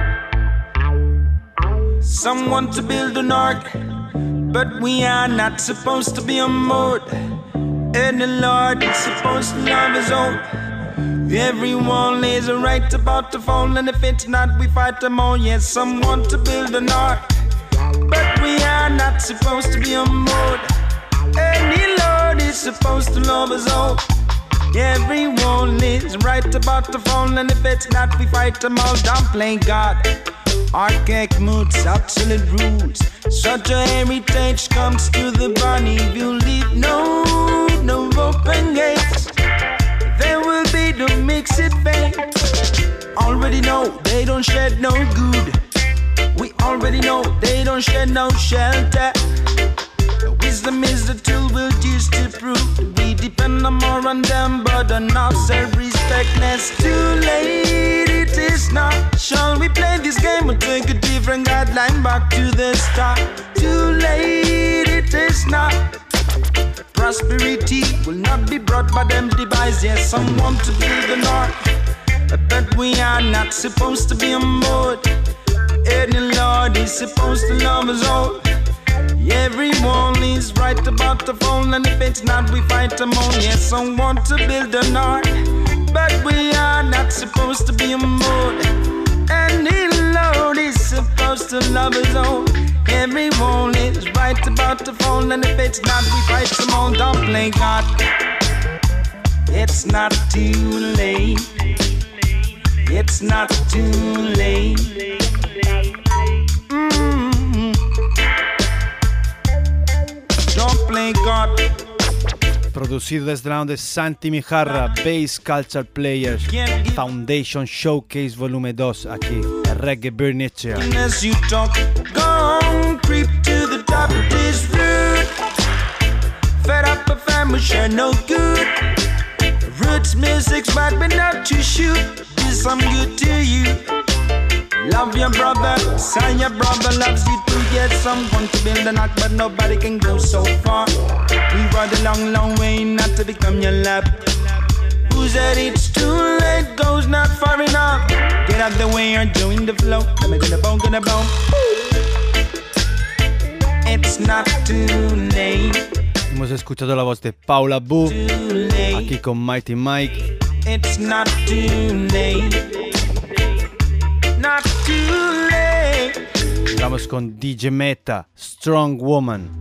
Someone to build an ark. But we are not supposed to be on board. And the Lord is supposed to love his own. Everyone is right about to fall, and if it's not, we fight them all. Yes, someone to build an ark. But we are not supposed to be on board. And the Lord is supposed to love us all. Everyone is right about to fall, and if it's not, we fight them all. Don't play God. Archaic moods, obsolete rules. Such a heritage comes to the body. If you leave no, no open gates, there will be the mixed vein. Already know they don't shed no good. We already know they don't shed no shelter. Wisdom is the tool we'll use to prove we depend on more on them, but enough self-respectness. Too late, it is not. Shall we play this game or take a different guideline back to the start? Too late, it is not. Prosperity will not be brought by them devices. Yes, someone to build an ark, but we are not supposed to be on board. And the Lord is supposed to love us all. Everyone is right about the phone, and if it's not, we fight them on. Yes, I want to build an art, but we are not supposed to be a mode. And the Lord is supposed to love us all. Everyone is right about the phone, and if it's not, we fight them on. Don't play God. It's not too late. It's not too late. Mm-hmm. Don't play God. Producido desde la onda de Santi Mijarra, Bass Culture Players, Foundation Showcase Volume dos, aquí, el Reggae Bernicea. As you talk, go on, creep to the top of this road. Fed up a family, share no good. Roots music's bad, but not to shoot. Do some good to you. Love your brother, say your brother loves you too. Get someone to build a knot, but nobody can go so far. We ride a long, long way not to become your lap. Who said it's too late? Goes not far enough. Get out the way or join the flow. I'm gonna bone, gonna bone. It's not too late. Hemos escuchado la voz de Paula Boo, aquí con Mighty Mike. It's not too late. Not too late. Vamos con D J Meta, Strong Woman.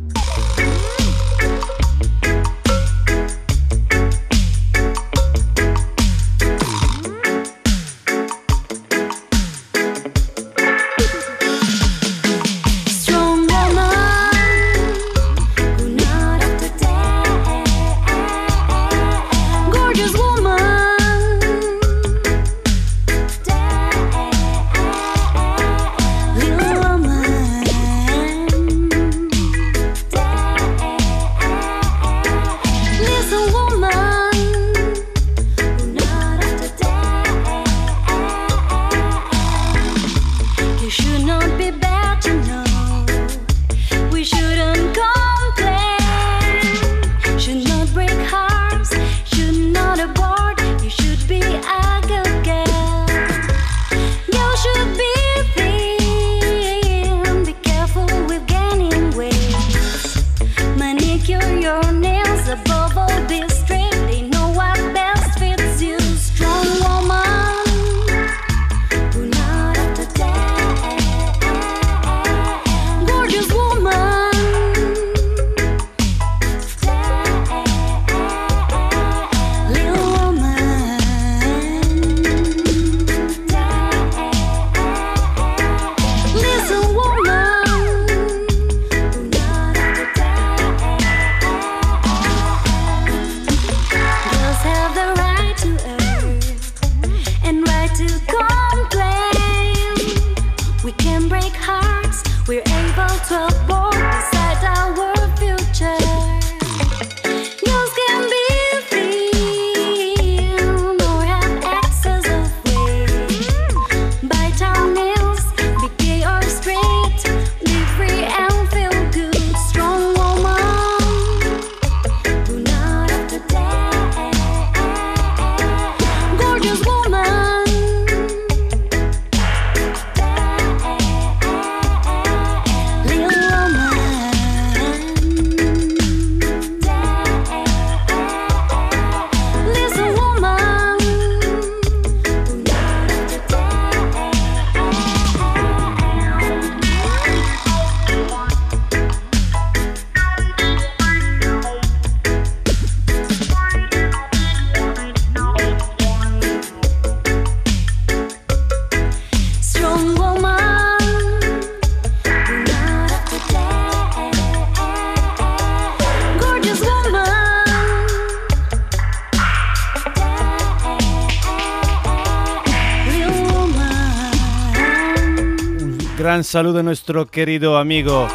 Gran saludo a nuestro querido amigo,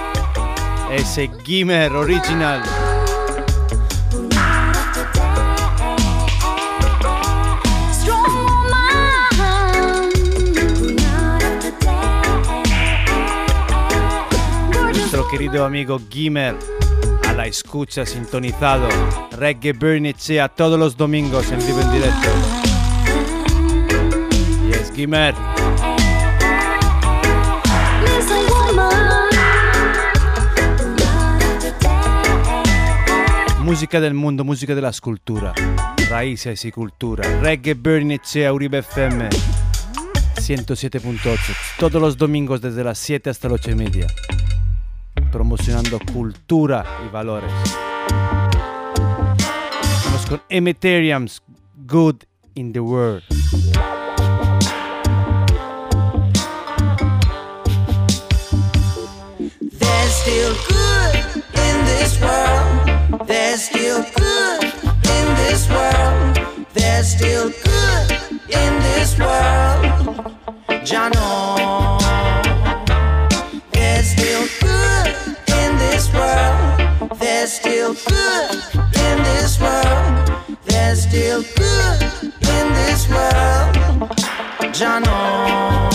ese Gimmer Original. Nuestro querido amigo Gimmer, a la escucha, sintonizado. Reggae Bernicea todos los domingos en vivo en directo. Yes, Gimmer. Listen, woman. Musica del mundo, música de la escultura, raíces y cultura. Reggae Bernicea, Uribe F M ciento siete punto ocho, todos los domingos desde las siete hasta las ocho y media, promocionando cultura y valores. Vamos con Emeterians, Good in the World. There's still good in this world. There's still good in this world. There's still good in this world. Jano. There's still good in this world. There's still good in this world. There's still good in this world. Jano.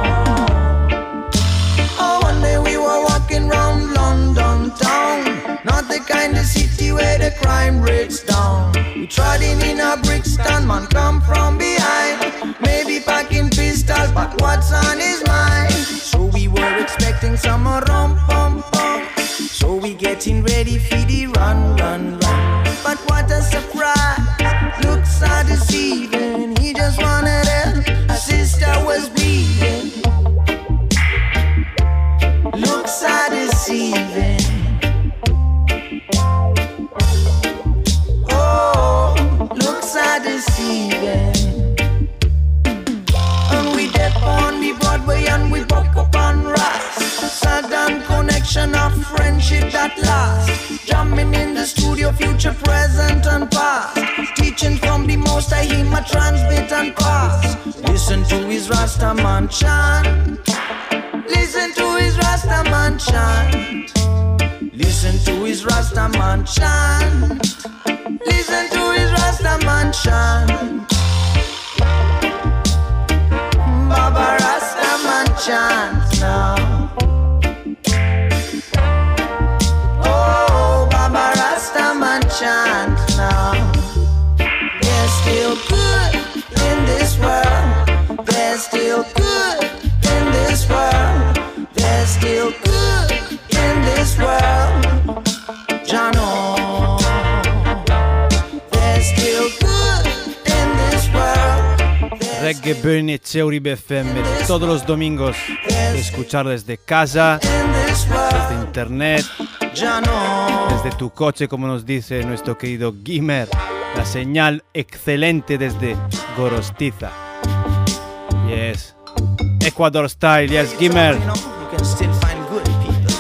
Oh, one day we were walking round London town, not the kind of city where the crime breaks down. We trotting in a Brixton, man come from behind, maybe packing pistol, but what's on his mind? So we were expecting some rum pum pum, so we getting ready for the run run run. But what a surprise, looks are deceiving. He just wanted help, a sister was bleeding. Looks are deceiving. Oh, looks are deceiving. And we dip on the Broadway and we buck up on Ross. Sudden connection of friendship that lasts. Jamming in the studio, future, present and past. Teaching from the most I hear my transmit and pass. Listen to his Rastaman chant. Listen to his Rastaman chant. Listen to his Rastaman chant. Listen to his Rastaman chant. Baba Rastaman chant now. Oh, Baba Rastaman chant now. There's still good in this world. There's still good in this world. There's still good in this world. Jano. There's still good in this world. Reggae Bernicea, Uribe F M, todos los domingos, escuchar desde casa, desde internet, desde tu coche, como nos dice nuestro querido Gimer. La señal excelente desde Gorostiza. Yes. Ecuador style, yes, Gimer. You can still find good people.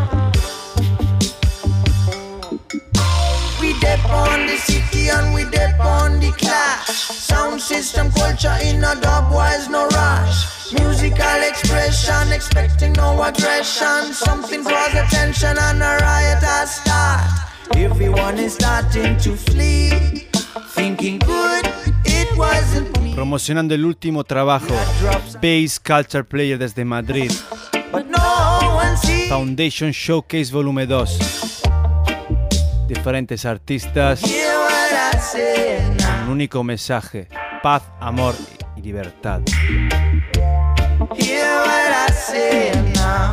We dip on the city and we dip on the clash. Sound system culture in a dub wise, no rush. Musical expression, expecting no aggression. Something draws attention and a riot has start. Everyone is starting to flee, thinking good, it wasn't me. Promocionando el último trabajo, Bass Culture Player desde Madrid. But no one sees. Foundation Showcase Volume dos. Diferentes artistas, Hear what I say now. un único mensaje: paz, amor y libertad. Hear what I say now.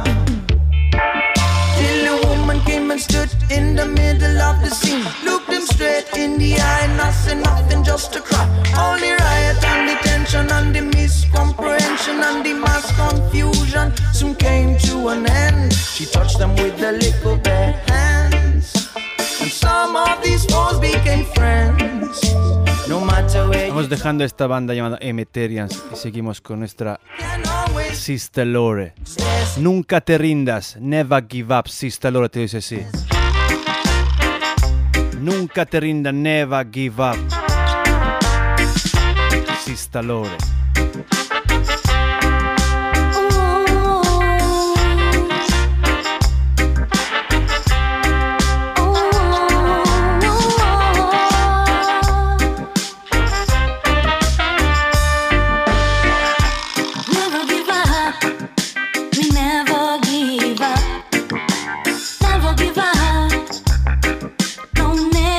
Till a woman came and stood in the middle of the scene. Looked him straight in the eye, nothing, nothing, just a cry. Only riot and the tension and the miscomprehension and the mass confusion soon came to an end. She touched them with the little bare hands, and some of these foes became friends. No matter where. Vamos dejando esta banda llamada Emeterians y seguimos con nuestra Sister Lore. Nunca te rindas, never give up, Sister Lore te dice así. Nunca te rindas, never give up, Sister Lore.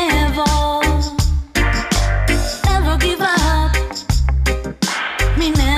Me never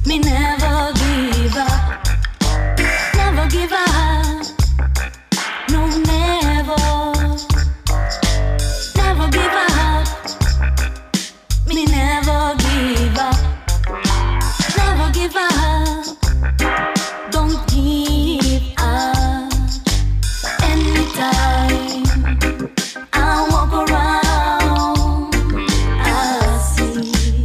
Me never give up, never give up. No, never, never give up. Me never give up, never give up. Don't give up. Anytime I walk around, I see,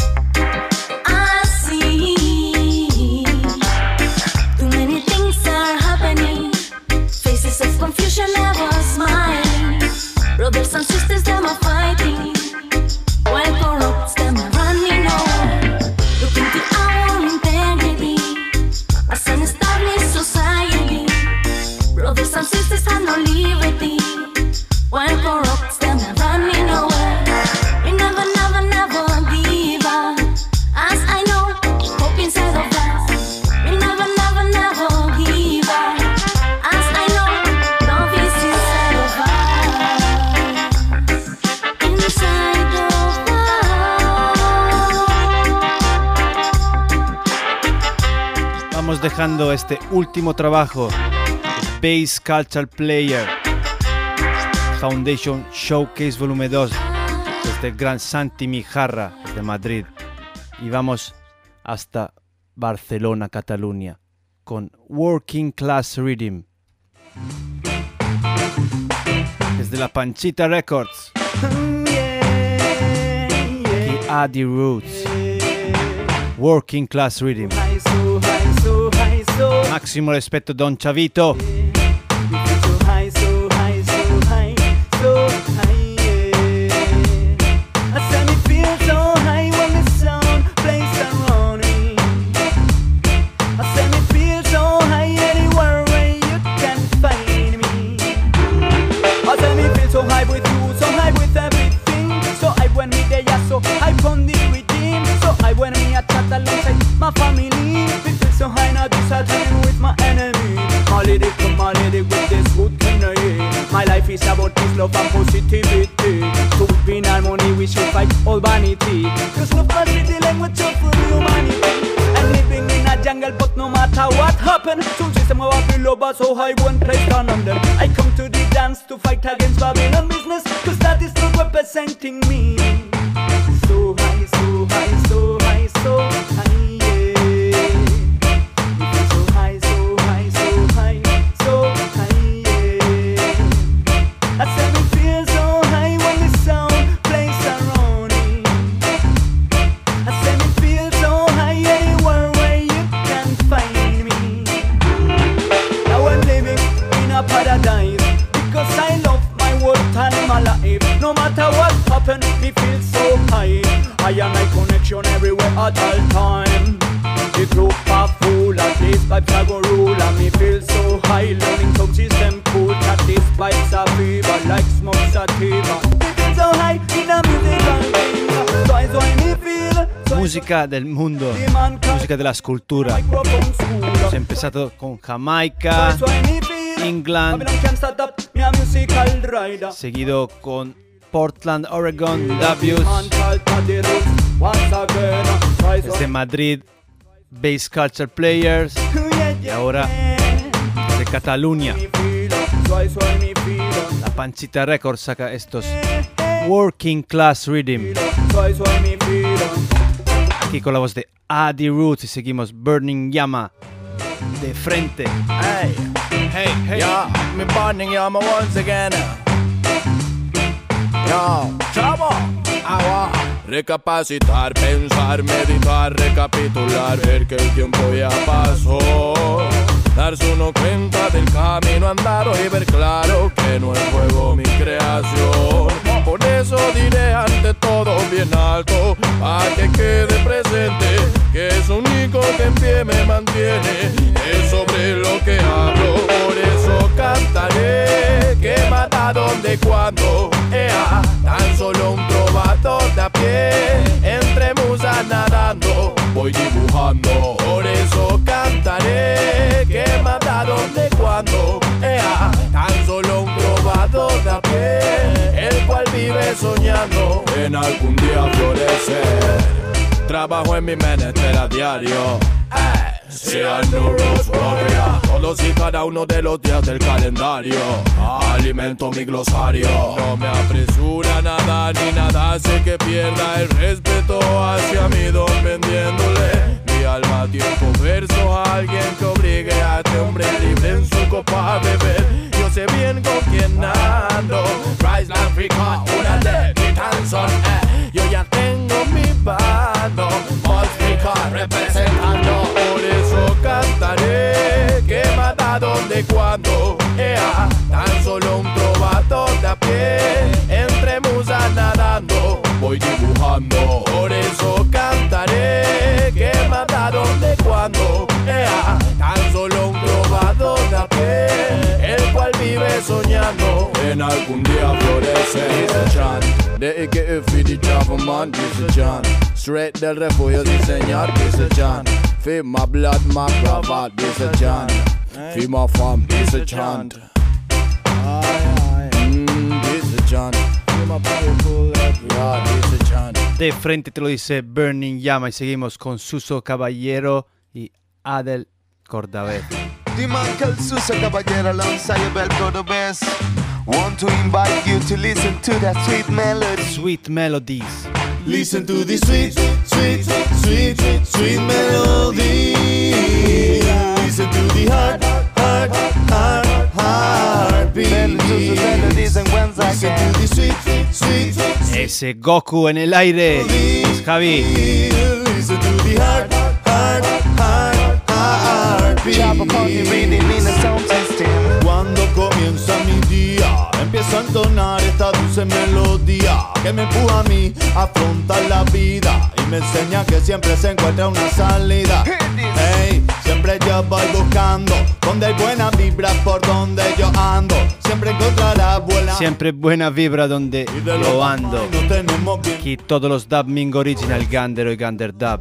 I see. Too many things are happening. Faces of confusion never smiling. Brothers and sisters, them are fighting. While corrupts, them are running away. Look into our integrity as an established society. Brothers and sisters have no liberty. While corrupts, them are running away. We never, never, never give up. As I know, hope inside of us. We never, never, never give up. As I know, love is inside of us. Inside of us. Vamos dejando este último trabajo, Bass Culture Player Foundation Showcase Volumen dos, desde el gran Santi Mijarra de Madrid, y vamos hasta Barcelona, Cataluña, con Working Class Rhythm desde la Panchita Records y Adi Roots. Working Class Rhythm. Máximo respeto, Don Chavito. My family, we feel so high now this I time with my enemy. My lady come my lady with this good energy. My life is about peace, love and positivity. To live in harmony we should fight all vanity. Cause love must be the language of humanity. And living in a jungle but no matter what happen, some system of our below so high one place down under. I come to the dance to fight against Babylon business. Cause that is not representing me. So high, so high, so high, so high. No matter what happen, me feel so high. I and I connection everywhere at all time. The group are full, at least vibes I go rule. And me feel so high, learning some system cool. At least vibes are fever, like smoke sativa. Me feel so high in a musical thing. So I so me feel so Música del mundo, música de la escultura. Hemos empezado con Jamaica, England, seguido con Portland, Oregon, Davius, desde Madrid, Bass Culture Players, y ahora de Cataluña, la Panchita Records saca estos Working Class Rhythm, aquí con la voz de Adi Roots, y seguimos Burning Llama de frente. Hey, hey, hey, yeah, me Burning Llama once again. Yo, chamo, agua. Recapacitar, pensar, meditar, recapitular, ver que el tiempo ya pasó. Darse uno cuenta del camino andado y ver claro que no es juego mi creación. Por eso diré ante todo bien alto, pa' que quede presente, que es único que en pie me mantiene, es sobre lo que hablo. Por eso cantaré, que mata donde, cuando, ea, tan solo un trovador de a pie, entre musas nadando, voy dibujando. Por eso cantaré, que mata donde, cuando, ea, tan solo un trovador de a pie, el cual vive soñando en algún día florecer. trabajo en mi menester a diario. Eh, Sean Rose Warrior, todos y cada uno de los días del calendario. Alimento mi glosario. No me apresura nada ni nada hace que pierda el respeto hacia mi don, vendiéndole mi alma a tiempo verso a alguien que obligue a este hombre libre en su copa a beber. Yo sé bien con quién ando. Rise Africa, una de mi Tanson, eh. Yo ya tengo mi bando, Multiplica representando. Por eso cantaré, que mata donde cuando, ea, tan solo un trovador de a pie, entre musas nadando, voy dibujando. Por eso cantaré, que mata donde cuando, ea, tan solo un trovador de a pie, el cual vive soñando en algún día florece. Dice Chan, de que fidi man, dice Chan, straight del refugio diseñar, dice Chan, fi my blood, my cravat, dice Chan, fi my fam, dice Chan, mm, dice Chan, fi my beautiful yeah, dice Chan. De frente te lo dice Burning Llama y seguimos con Suso Caballero y Adel Cordabés. The man called Suso Caballero alongside Abel Cordobés. Want to invite you to listen to that sweet melody. Sweet melodies. Listen to the sweet, sweet, sweet, sweet, sweet melody. Listen to the heart, heart, heart, heartbeat. Listen to the sweet, sweet, sweet. Ese Goku en el aire. Es Javi. Listen to the heart, heart, heart, heartbeat. Cuando comienza mi día, empiezo a entonar esta dulce melodía que me empuja a mí a afrontar la vida y me enseña que siempre se encuentra una salida. Hey, siempre yo voy buscando donde hay buena vibra por donde yo ando. Siempre encontrarás buena. Siempre buena vibra donde yo ando. Aquí todos los Dub Mingo Original, Gandero y Gander Dub.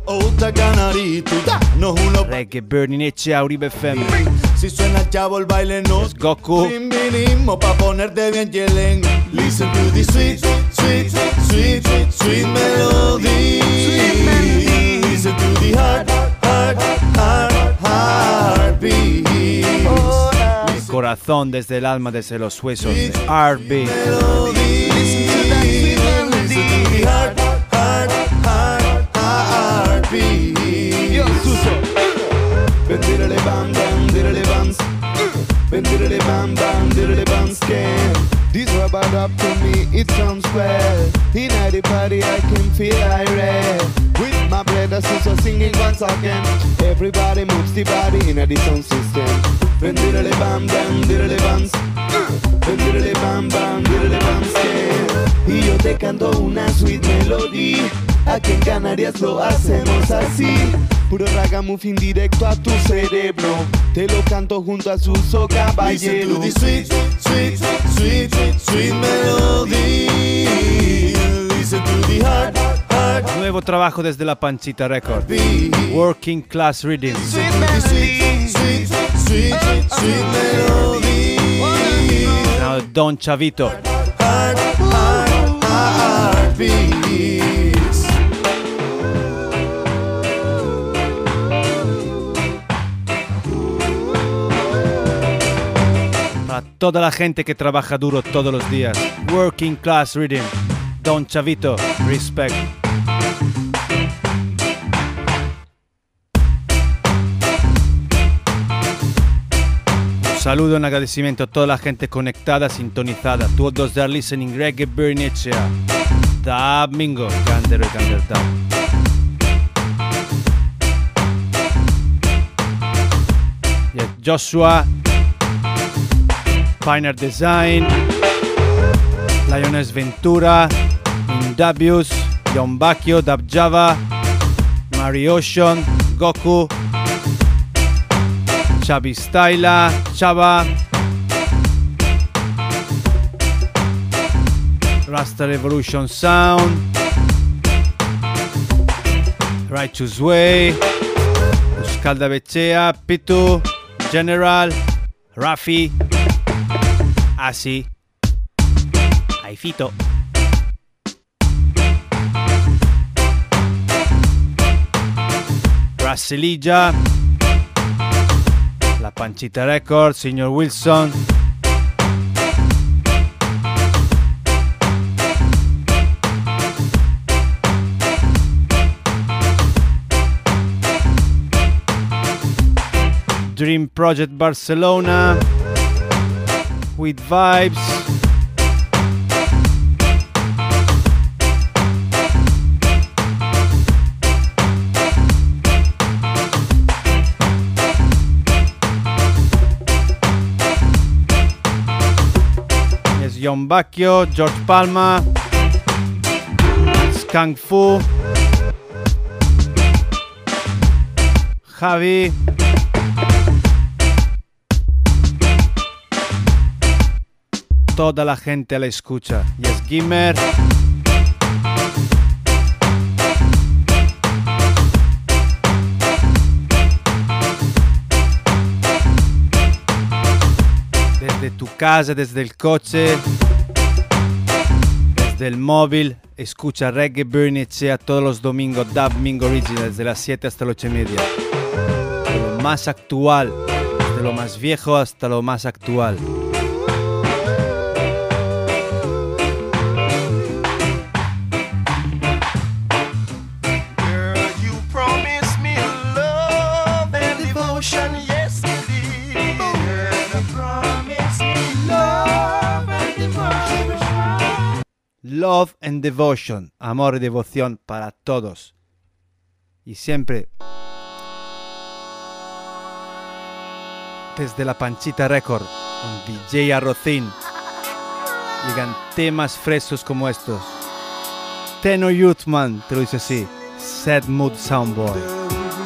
Reggae Burning H A Uribe F M. Si suena chavo el baile no es Goku. Vinimos pa' ponerte bien yelen. Listen to the sweet, sweet, sweet, sweet, sweet melody. Sweet melody. Listen to the heart, heart, heart, heartbeat. Oh, el corazón desde el alma, desde los huesos de R B. Listen to that sweet melody. Listen to the heart, heart, heart, heartbeat. Yo, Suso. Bendirele bam bam, direle bam. Bendirele bam bam, direle bam scan. This rubber up to me, it sounds well. In the party I can feel irate. With my brother Suso singing once again. Everybody moves the body in a sound system. Bendirele bam bam, direle bam. Bendirele bam bam, direle bam scan. Y yo te canto una sweet melody. Aquí en Canarias lo hacemos así. Puro ragamuffin directo a tu cerebro. Te lo canto junto a Suso Caballero. Listen to the sweet, sweet, sweet, sweet, sweet melody. Listen to the heart, heart. Nuevo trabajo desde la Panchita Record. Working Class Rhythm. Sweet melody, sweet, sweet, sweet melody. Now Don Chavito. Heart, heart, heartbeats. Para toda la gente que trabaja duro todos los días. Working Class Rhythm. Don Chavito. Respect. Un saludo, un agradecimiento a toda la gente conectada, sintonizada. Todos de listening Reggae Burning H A. Dub Mingo. Gandero y Gander Dub. Joshua, Pioneer Design, Lioness Ventura, Indabius, John Bacchio, Dub Java, Mari Ocean, Goku, Chabi Styla, Chava, Rasta Revolution Sound, Righteous Way, Euskalda Bechea, Pitu, General, Rafi, Asi, Aifito. Brasilia, La Pancita Records, Signor Wilson. Dream Project Barcelona, with vibes. Yes, John Bacchio, George Palma, Skunk Fu, Javi. Toda la gente a la escucha. Yes, Gimmer. Desde tu casa, desde el coche, desde el móvil, escucha Reggae Bernicea todos los domingos, Dub Mingo Original, desde las siete hasta las ocho y media. De lo más actual, desde lo más viejo hasta lo más actual. Love and devotion, amor y devoción para todos. Y siempre desde La Pancita Record con D J Arrocín llegan temas frescos como estos. Tenor Youthman te lo dice así, Sad Mood Soundboy.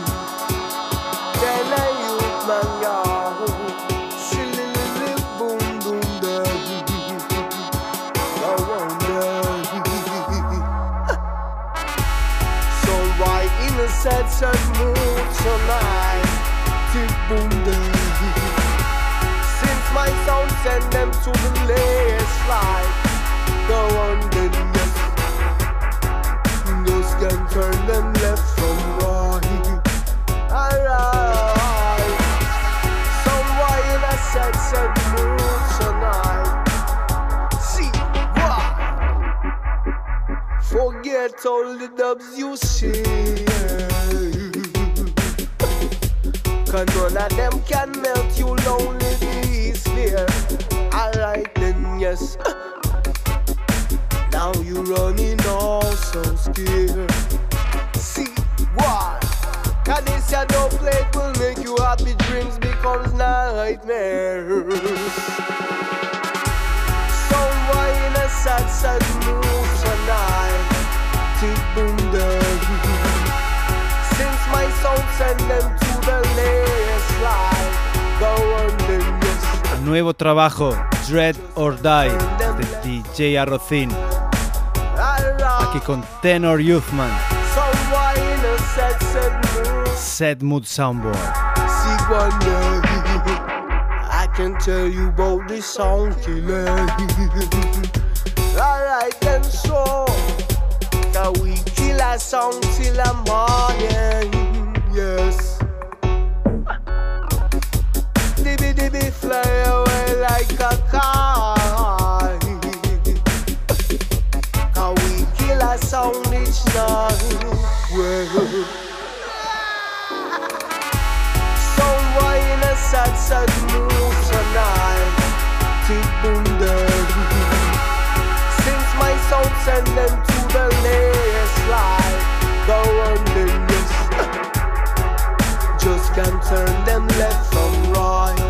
Sad, sad mood tonight, tick boom day. Since my sound send them to the latest light, go on then yes. Those can turn them left from right. Alright. So why in a sad, sad mood tonight? See why? Forget all the dubs you see. Cause none of them can melt you lonely bees there. Alright then, yes. Now you running all so scared. See why? Cause this ya don't play it will make you happy dreams becomes nightmares. So why in a sad, sad mood tonight? Tick boom down. Since my sound send them to the latest life, go on then yes. Nuevo trabajo, Dread or Die, de D J Arrocín. Aquí con Tenor Youthman. So why in a sad, sad mood? Sad Mood Soundboy. See one day, I can tell you about this sound killer. Alright then, so can we kill a song till the morning? Yes. Dibby dibby fly away like a kite. Can we kill a sound each night? Well, so why in a sad, sad mood tonight? Tick boom down. Since my sound send them to the latest life, go on then yes. Just can't turn them left from right.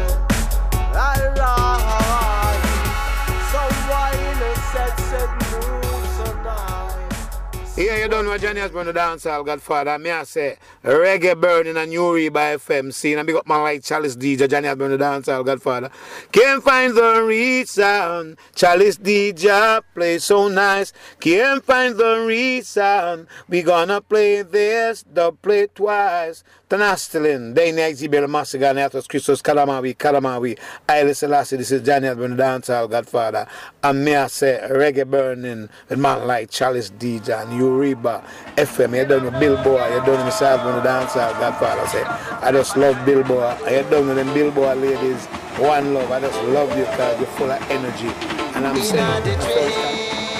Alright. So why in a sad, sad mood tonight? Yeah, you don't know Johnny has been the dancehall Godfather. Me I say reggae burning a new Reba F M scene. And big up man like Chalice D J. Johnny has been the dancehall Godfather. Can't find the reach sound. Chalice D J play so nice. Can't find the reach sound. We gonna play this, dub play twice. Tanastilin, Dane Exibel Massigan, Atos Christos Kalamawi, Kalamawi, Haile Selassie. This is Johnny has been the dancehall Godfather. And me I say reggae burning with man like Chalice D J and Uriba F M. You done with Billboard, you done with myself on the dancehall Godfather. Say, I just love Billboard. You done with them Billboard ladies. One love. I just love you because you're full of energy. And I'm saying, the first time.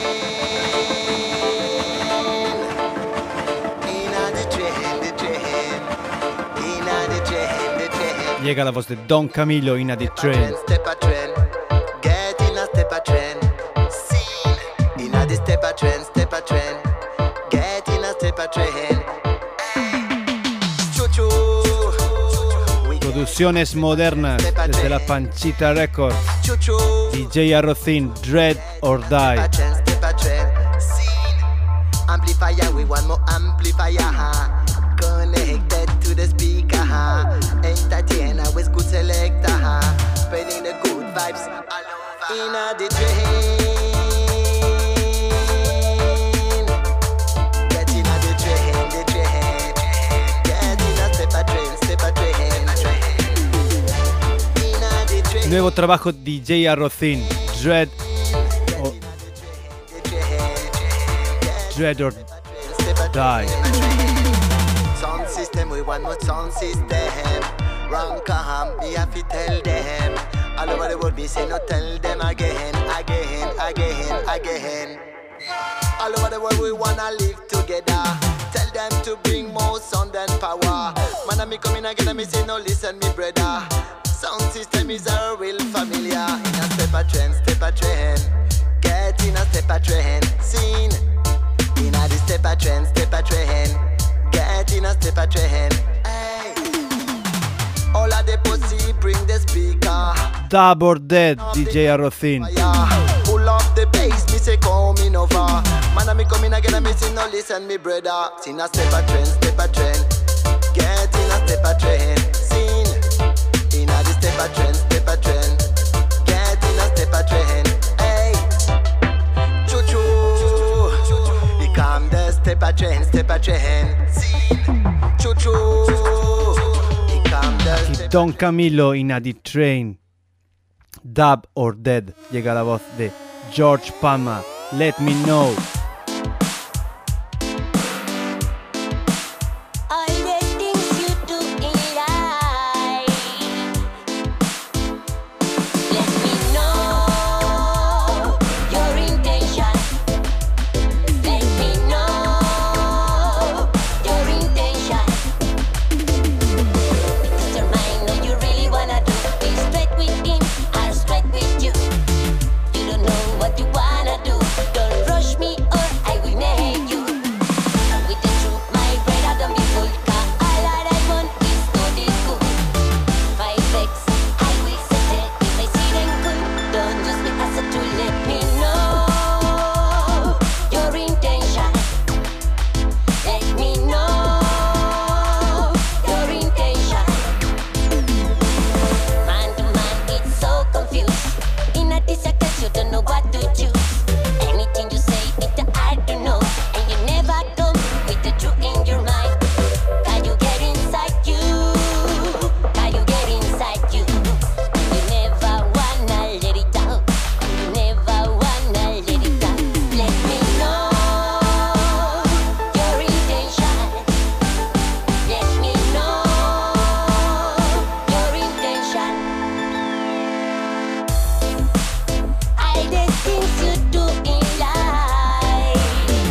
Llega la voz de Don Camilo in a the train. Step a trend, get in a step a trend. Scene in a the step a trend, step a trend, get in a step a trend. Chuchu. Producciones modernas desde la Panchita Records. D J Arrocin, Dread or Die. Step a trend, scene. Amplifier, we want more amplifier. Huh? Connected to the speaker. Huh? Entertainer with good selector. Huh? Spreading the good vibes all over. In a the train. Get in a the train, the train. Get in a step a train, step a train. In a the train. Nuevo trabajo D J Arrocin, Dread or, Dread or Die. Sound system, we want more sound system. Rankaham, me have to tell them. All over the world, me say no tell them again, again, again, again. All over the world, we wanna live together. Tell them to bring more sound and power. Man, I me coming again, and me say no listen, me brother. Sound system is a real familiar. In a step a trend, step a trend. Get in a step a trend. Scene. In a the step a trend, step a trend. Get in a step a trend. Hey. All of the pussy bring the speaker. Dub or Dead, D J Arrocin. Pull up the bass, me say coming over. Man, I me coming again, and me say no listen, me brother. In a step a trend, step a trend. Get in a step a trend. Scene. In a the step a trend, step a trend. Get in a step a trend. Hey. Choo choo. He come the step a trend, step a trend. Choo choo. He come the step. Don Camilo in a the train. Dub or Dead. Llega la voz de George Palma. Let Me Know. All the things you do in life, let me know your intention. Let me know your intention. Because your mind know you really wanna do is straight with him or straight with you. You don't know what you wanna do. Don't rush me or I will make you. With the truth, my brother, don't be fool. 'Cause all that I want is to be good. Five vex, I will settle. If I see them good, don't use me as a tool. Let me know your intention. Let me know your intention. Man to man, it's so confused. In a discussion, you don't know what to choose. Anything you say, it's hard to know. And you never come with the truth in your mind. Can you get inside you? Can you get inside you? You never wanna let it down. You never wanna let it down. Let me know your intention. Let me know your intention. All the things you do in life,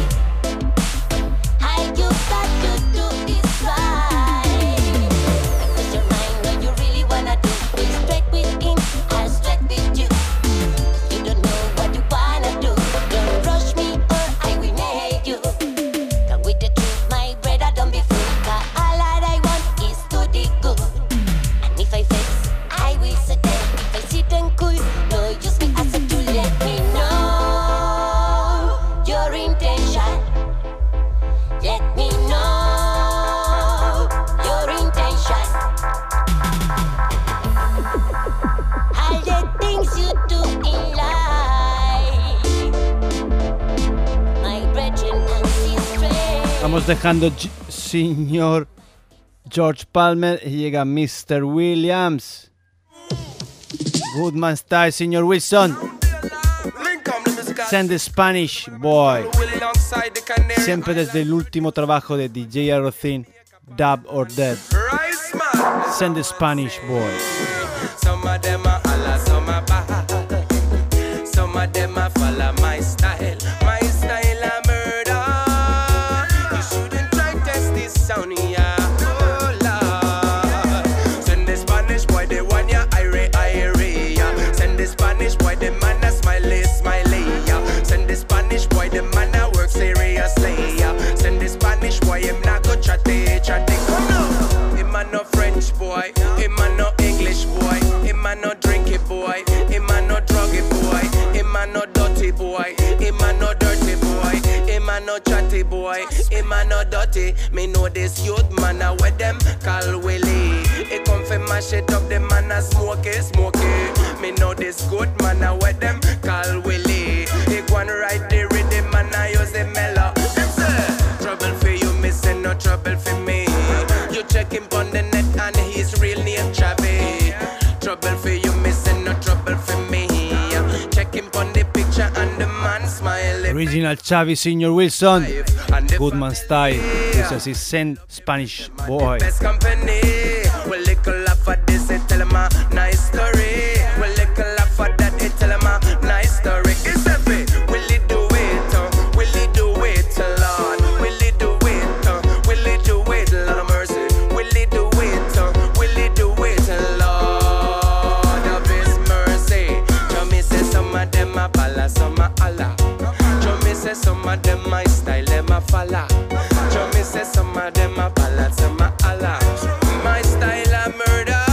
how you got to do is right. Because your mind, what you really wanna do is straight with him or straight with you. You don't know what you wanna do. Don't rush me or I will make you. Come with the truth, my brother, don't be fool. 'Cause all that I want is to the good. And if I vex, I will settle. If I sit and cool, no use me as a tool. Let me know your intention. Let me know your intention. All the things you do in life, my brethren and sisters. Estamos dejando G- señor George Palmer y llega mister Williams. Goodman style, señor Wilson. Send the Spanish boy. Willie Long alongside the canary. Siempre desde l'ultimo trabajo de D J Arothin, Dub or Dead. Rice man. Send the Spanish Boy. Some of them are Allah, some are bad. Some of them are follow my style. My style a murder. You shouldn't try test this sound, yeah. Oh Lord. Send the Spanish boy, the one ya ire ire, yeah. Send the Spanish boy, the man a smiley smiley, yeah. Send the Spanish boy, the man a work seriously, yeah. Send the Spanish boy, him not go chatty chatty. Come on. Him a no French boy, him a no English boy, him a no drinky boy, him a no druggy boy, him a no dirty boy, him a no dirty boy, him a no chatty boy, him a no dirty. Me know this youth man a with them call Willie. He come fi mash it up, the man a smoke it, smoke it. Me know this good man a with them call Willie. He go and ride the rhythm and I use the mellow. It's a trouble for you, missing no trouble for me. You check him on the net and his real name Chavi. Trouble for you, missing no trouble for me. Check him on the picture and the man smiling. Original Chavi, Senior Wilson, Goodman style. This is his Send Spanish Boy. Best company. Well, little laugh for this, it tell him a nice story. Well, little laugh for that, it tell him a nice story. It's a bit. Will he do it? Uh, will he do it, Lord? Will he do it? Uh, will he do it, Lord of mercy? Will he do it? Uh, will he do it, Lord of his mercy? Johnny says some of them a bala, some a Allah. Johnny says some of them my style, them a follow. Johnny says some of them a bala, some a Allah. My style a murder,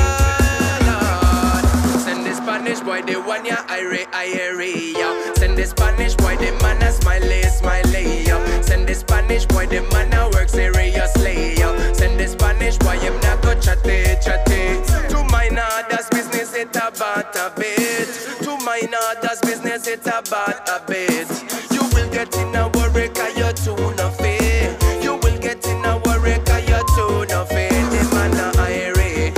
Lord. Send the Spanish boy, the one ya ire ire, yo. Send the Spanish boy, the man a smiley smiley, yo. Send the Spanish boy, the man a work seriously, yo. Send the Spanish boy, him not go chatty chatty. To my nada's business, it about a bit. To my nada's business, it about a bit. You will get in a worry, cause you're too no fit. You will get in a worry, cause you're too no fit. Him a no Irish,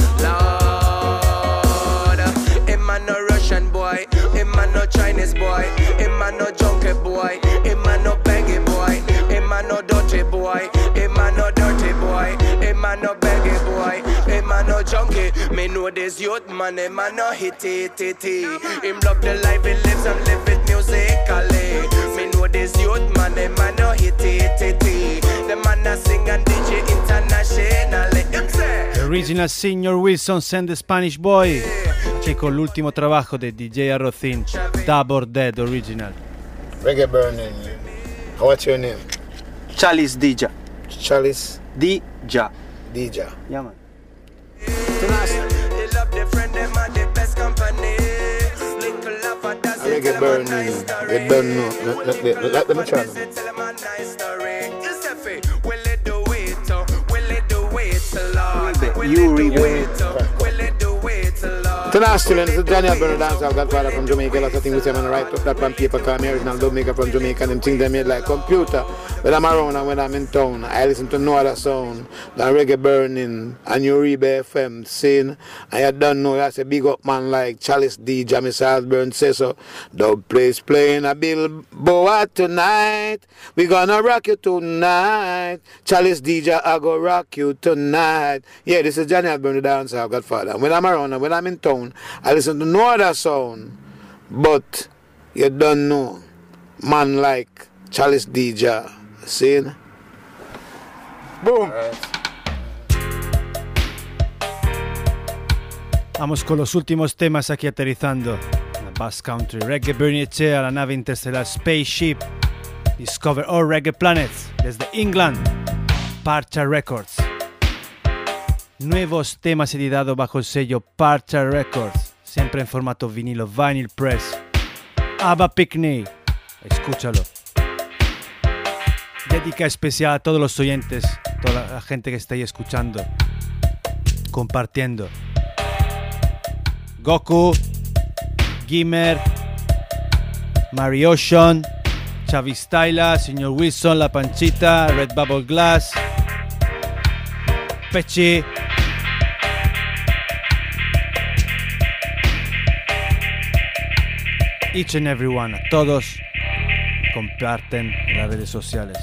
Lord. Him a no Russian boy. Him a no Chinese boy. Him a no junkie boy. Him a no beggy boy. Him a no dirty boy. Him a no dirty boy. Him a no beggy boy. Him a no junkie. Me know this youth man. Him a no hitty titty. Him love the life he lives and live it musically. Me know this youth man. Him a no hitty titty. The man a sing and D J internationally. Him say. Original Senior Wilson, Send the Spanish Boy. Aquí con l'ultimo trabajo de D J Arothin, Dub or Dead Original. Reggae burning. What's your name? Chalice Dija. Chalice Dija. Dija. Yeah, man. They love their friend, them are the best company. Little love for that. Reggae burning. They don't know. Let, let, let, let them try. Tell them a nice story. Giuseppe, will it do it? uh, Will it do it, Lord? Will You it do read it? uh, Will it do it, Lord? Tonight, still, this is Daniel Bernard Dancehall, Godfather from Jamaica. Lots of things we say, man, write up that on paper, call me original Jamaica from Jamaica. Them things they made like computer. When I'm around and when I'm in town, I listen to no other sound than Reggae Burning and Uribe F M scene. And you don't know, that's a big up man like Chalice D, Jamie Salzburn says so. Dub place playing a Bilboa tonight. We gonna rock you tonight. Chalice D, I go rock you tonight. Yeah, this is Daniel Bernard Dancehall, Godfather. When I'm around and when I'm in town, I listen to no other sound, but you don't know man like Chalice D J. See? Boom. Vamos con los últimos temas aquí aterrizando. La Bass Country, Reggae Bernicea, la nave interestelar Spaceship, Discover All Reggae Planets, desde England, Parcha Records. Nuevos temas editados bajo el sello Parcha Records, siempre en formato vinilo, Vinyl Press. Abba Picnic, escúchalo. Dedica especial a todos los oyentes, toda la gente que está ahí escuchando, compartiendo. Goku, Gimmer, Mary Ocean, Chavi Styla, Señor Wilson, La Panchita, Red Bubble Glass, Pechi. Each and every one, a todos, comparten en las redes sociales.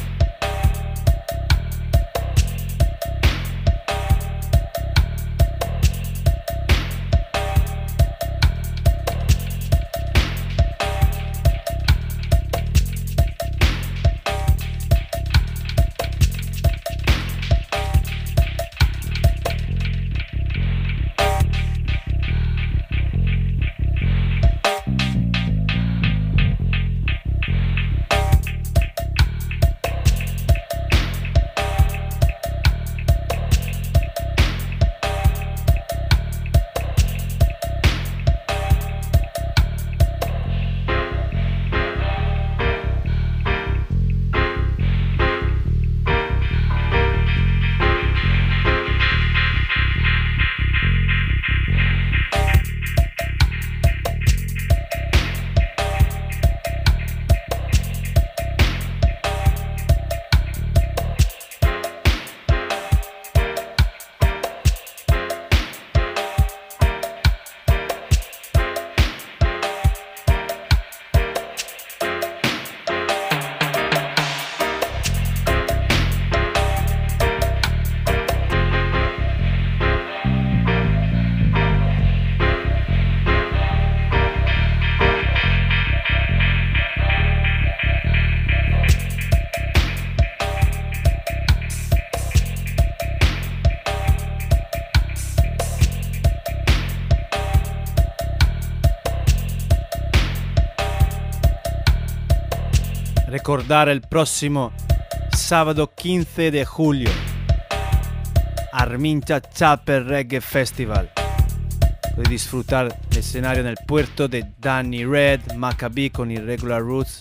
Recordar el próximo sábado quince de julio, Armincha Chapel Reggae Festival. Puedes disfrutar el escenario en el puerto de Danny Red, Maccabee con Irregular Roots,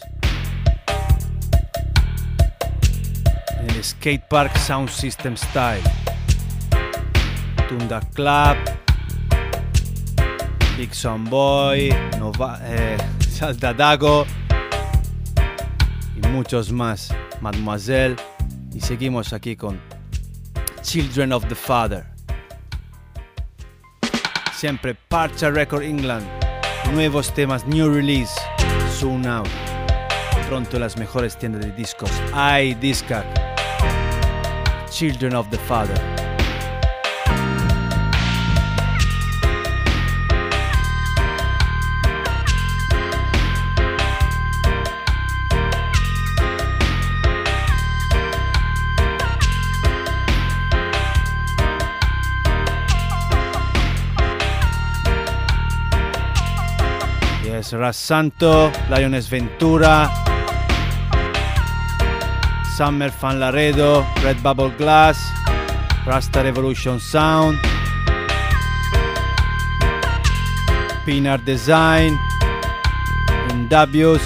en el skatepark Sound System Style, Tunda Club, Big Son Boy, Nova, eh, Saldadago y muchos más, Mademoiselle. Y seguimos aquí con Children of the Father. Siempre Parcha Record England, nuevos temas, new release, soon out. Pronto las mejores tiendas de discos, iDiscag. Children of the Father. Ras Santo, Lioness Ventura, Summer Fan Laredo, Red Bubble Glass, Rasta Revolution Sound, Pinar Design, Indabius,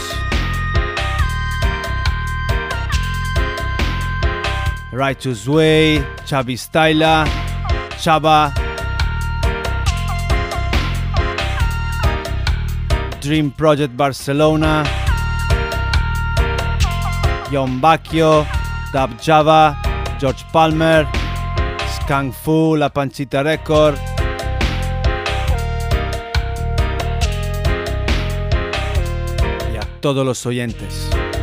Righteous Way, Chavi Styla, Chaba, Dream Project Barcelona, John Bacchio, Dub Java, George Palmer, Skunk Fu, La Pancita Record, y a todos los oyentes.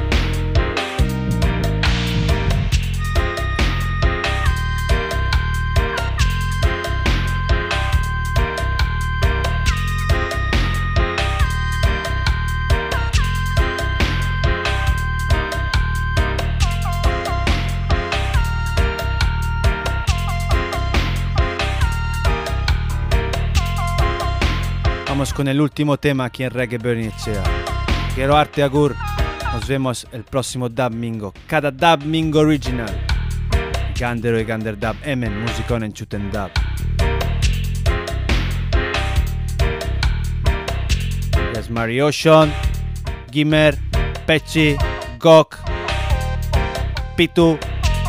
Vamos con el último tema aquí en Reggae Bernicea. Quiero arte agur. Nos vemos el próximo Dub Mingo. Cada Dub Mingo original. Gandero y Gander Dub. Emen, musicón en Chuten Dub. Yes, Mary Ocean, Gimmer, Pechi, Gok, Pitu,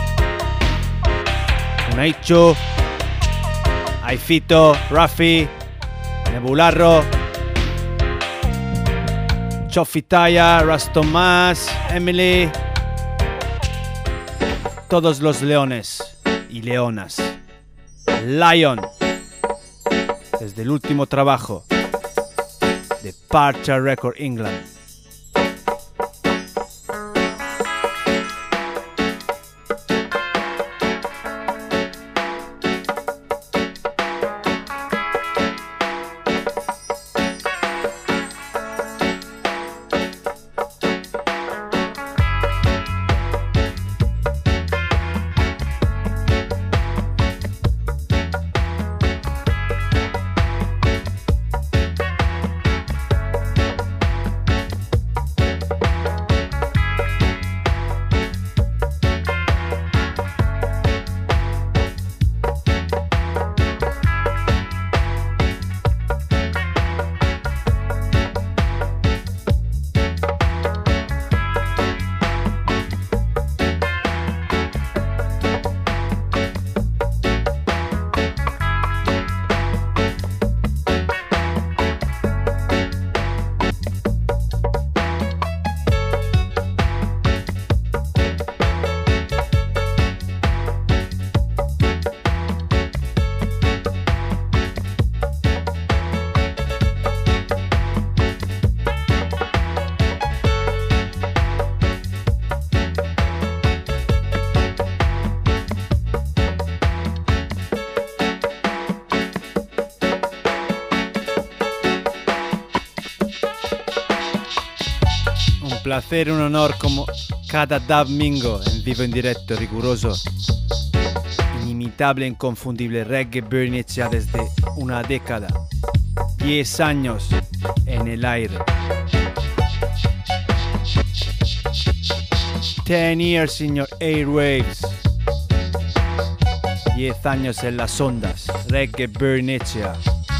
Unaichu, Aifito, Rafi, Nebularro, Chofitaya, Rastomás, Emily, todos los leones y leonas. Lion, desde el último trabajo de Parcha Record England. placer, un honor como cada domingo en vivo, en directo, riguroso, inimitable, inconfundible reggae Bernicea desde una década, diez años en el aire. Ten years in your airwaves. Diez años en las ondas. Reggae Bernicea.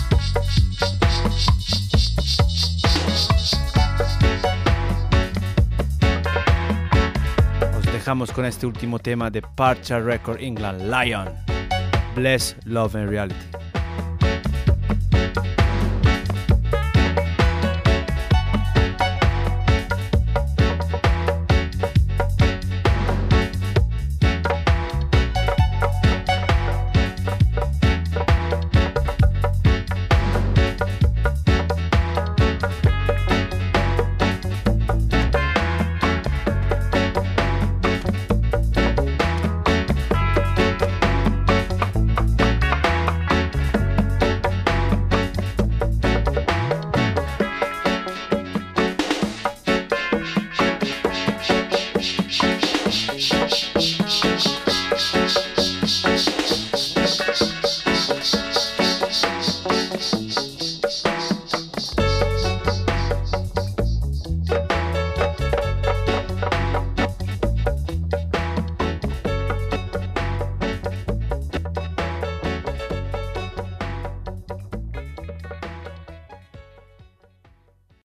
Os dejamos con este último tema de Parcha Record England, Lion. Bless, Love and Reality.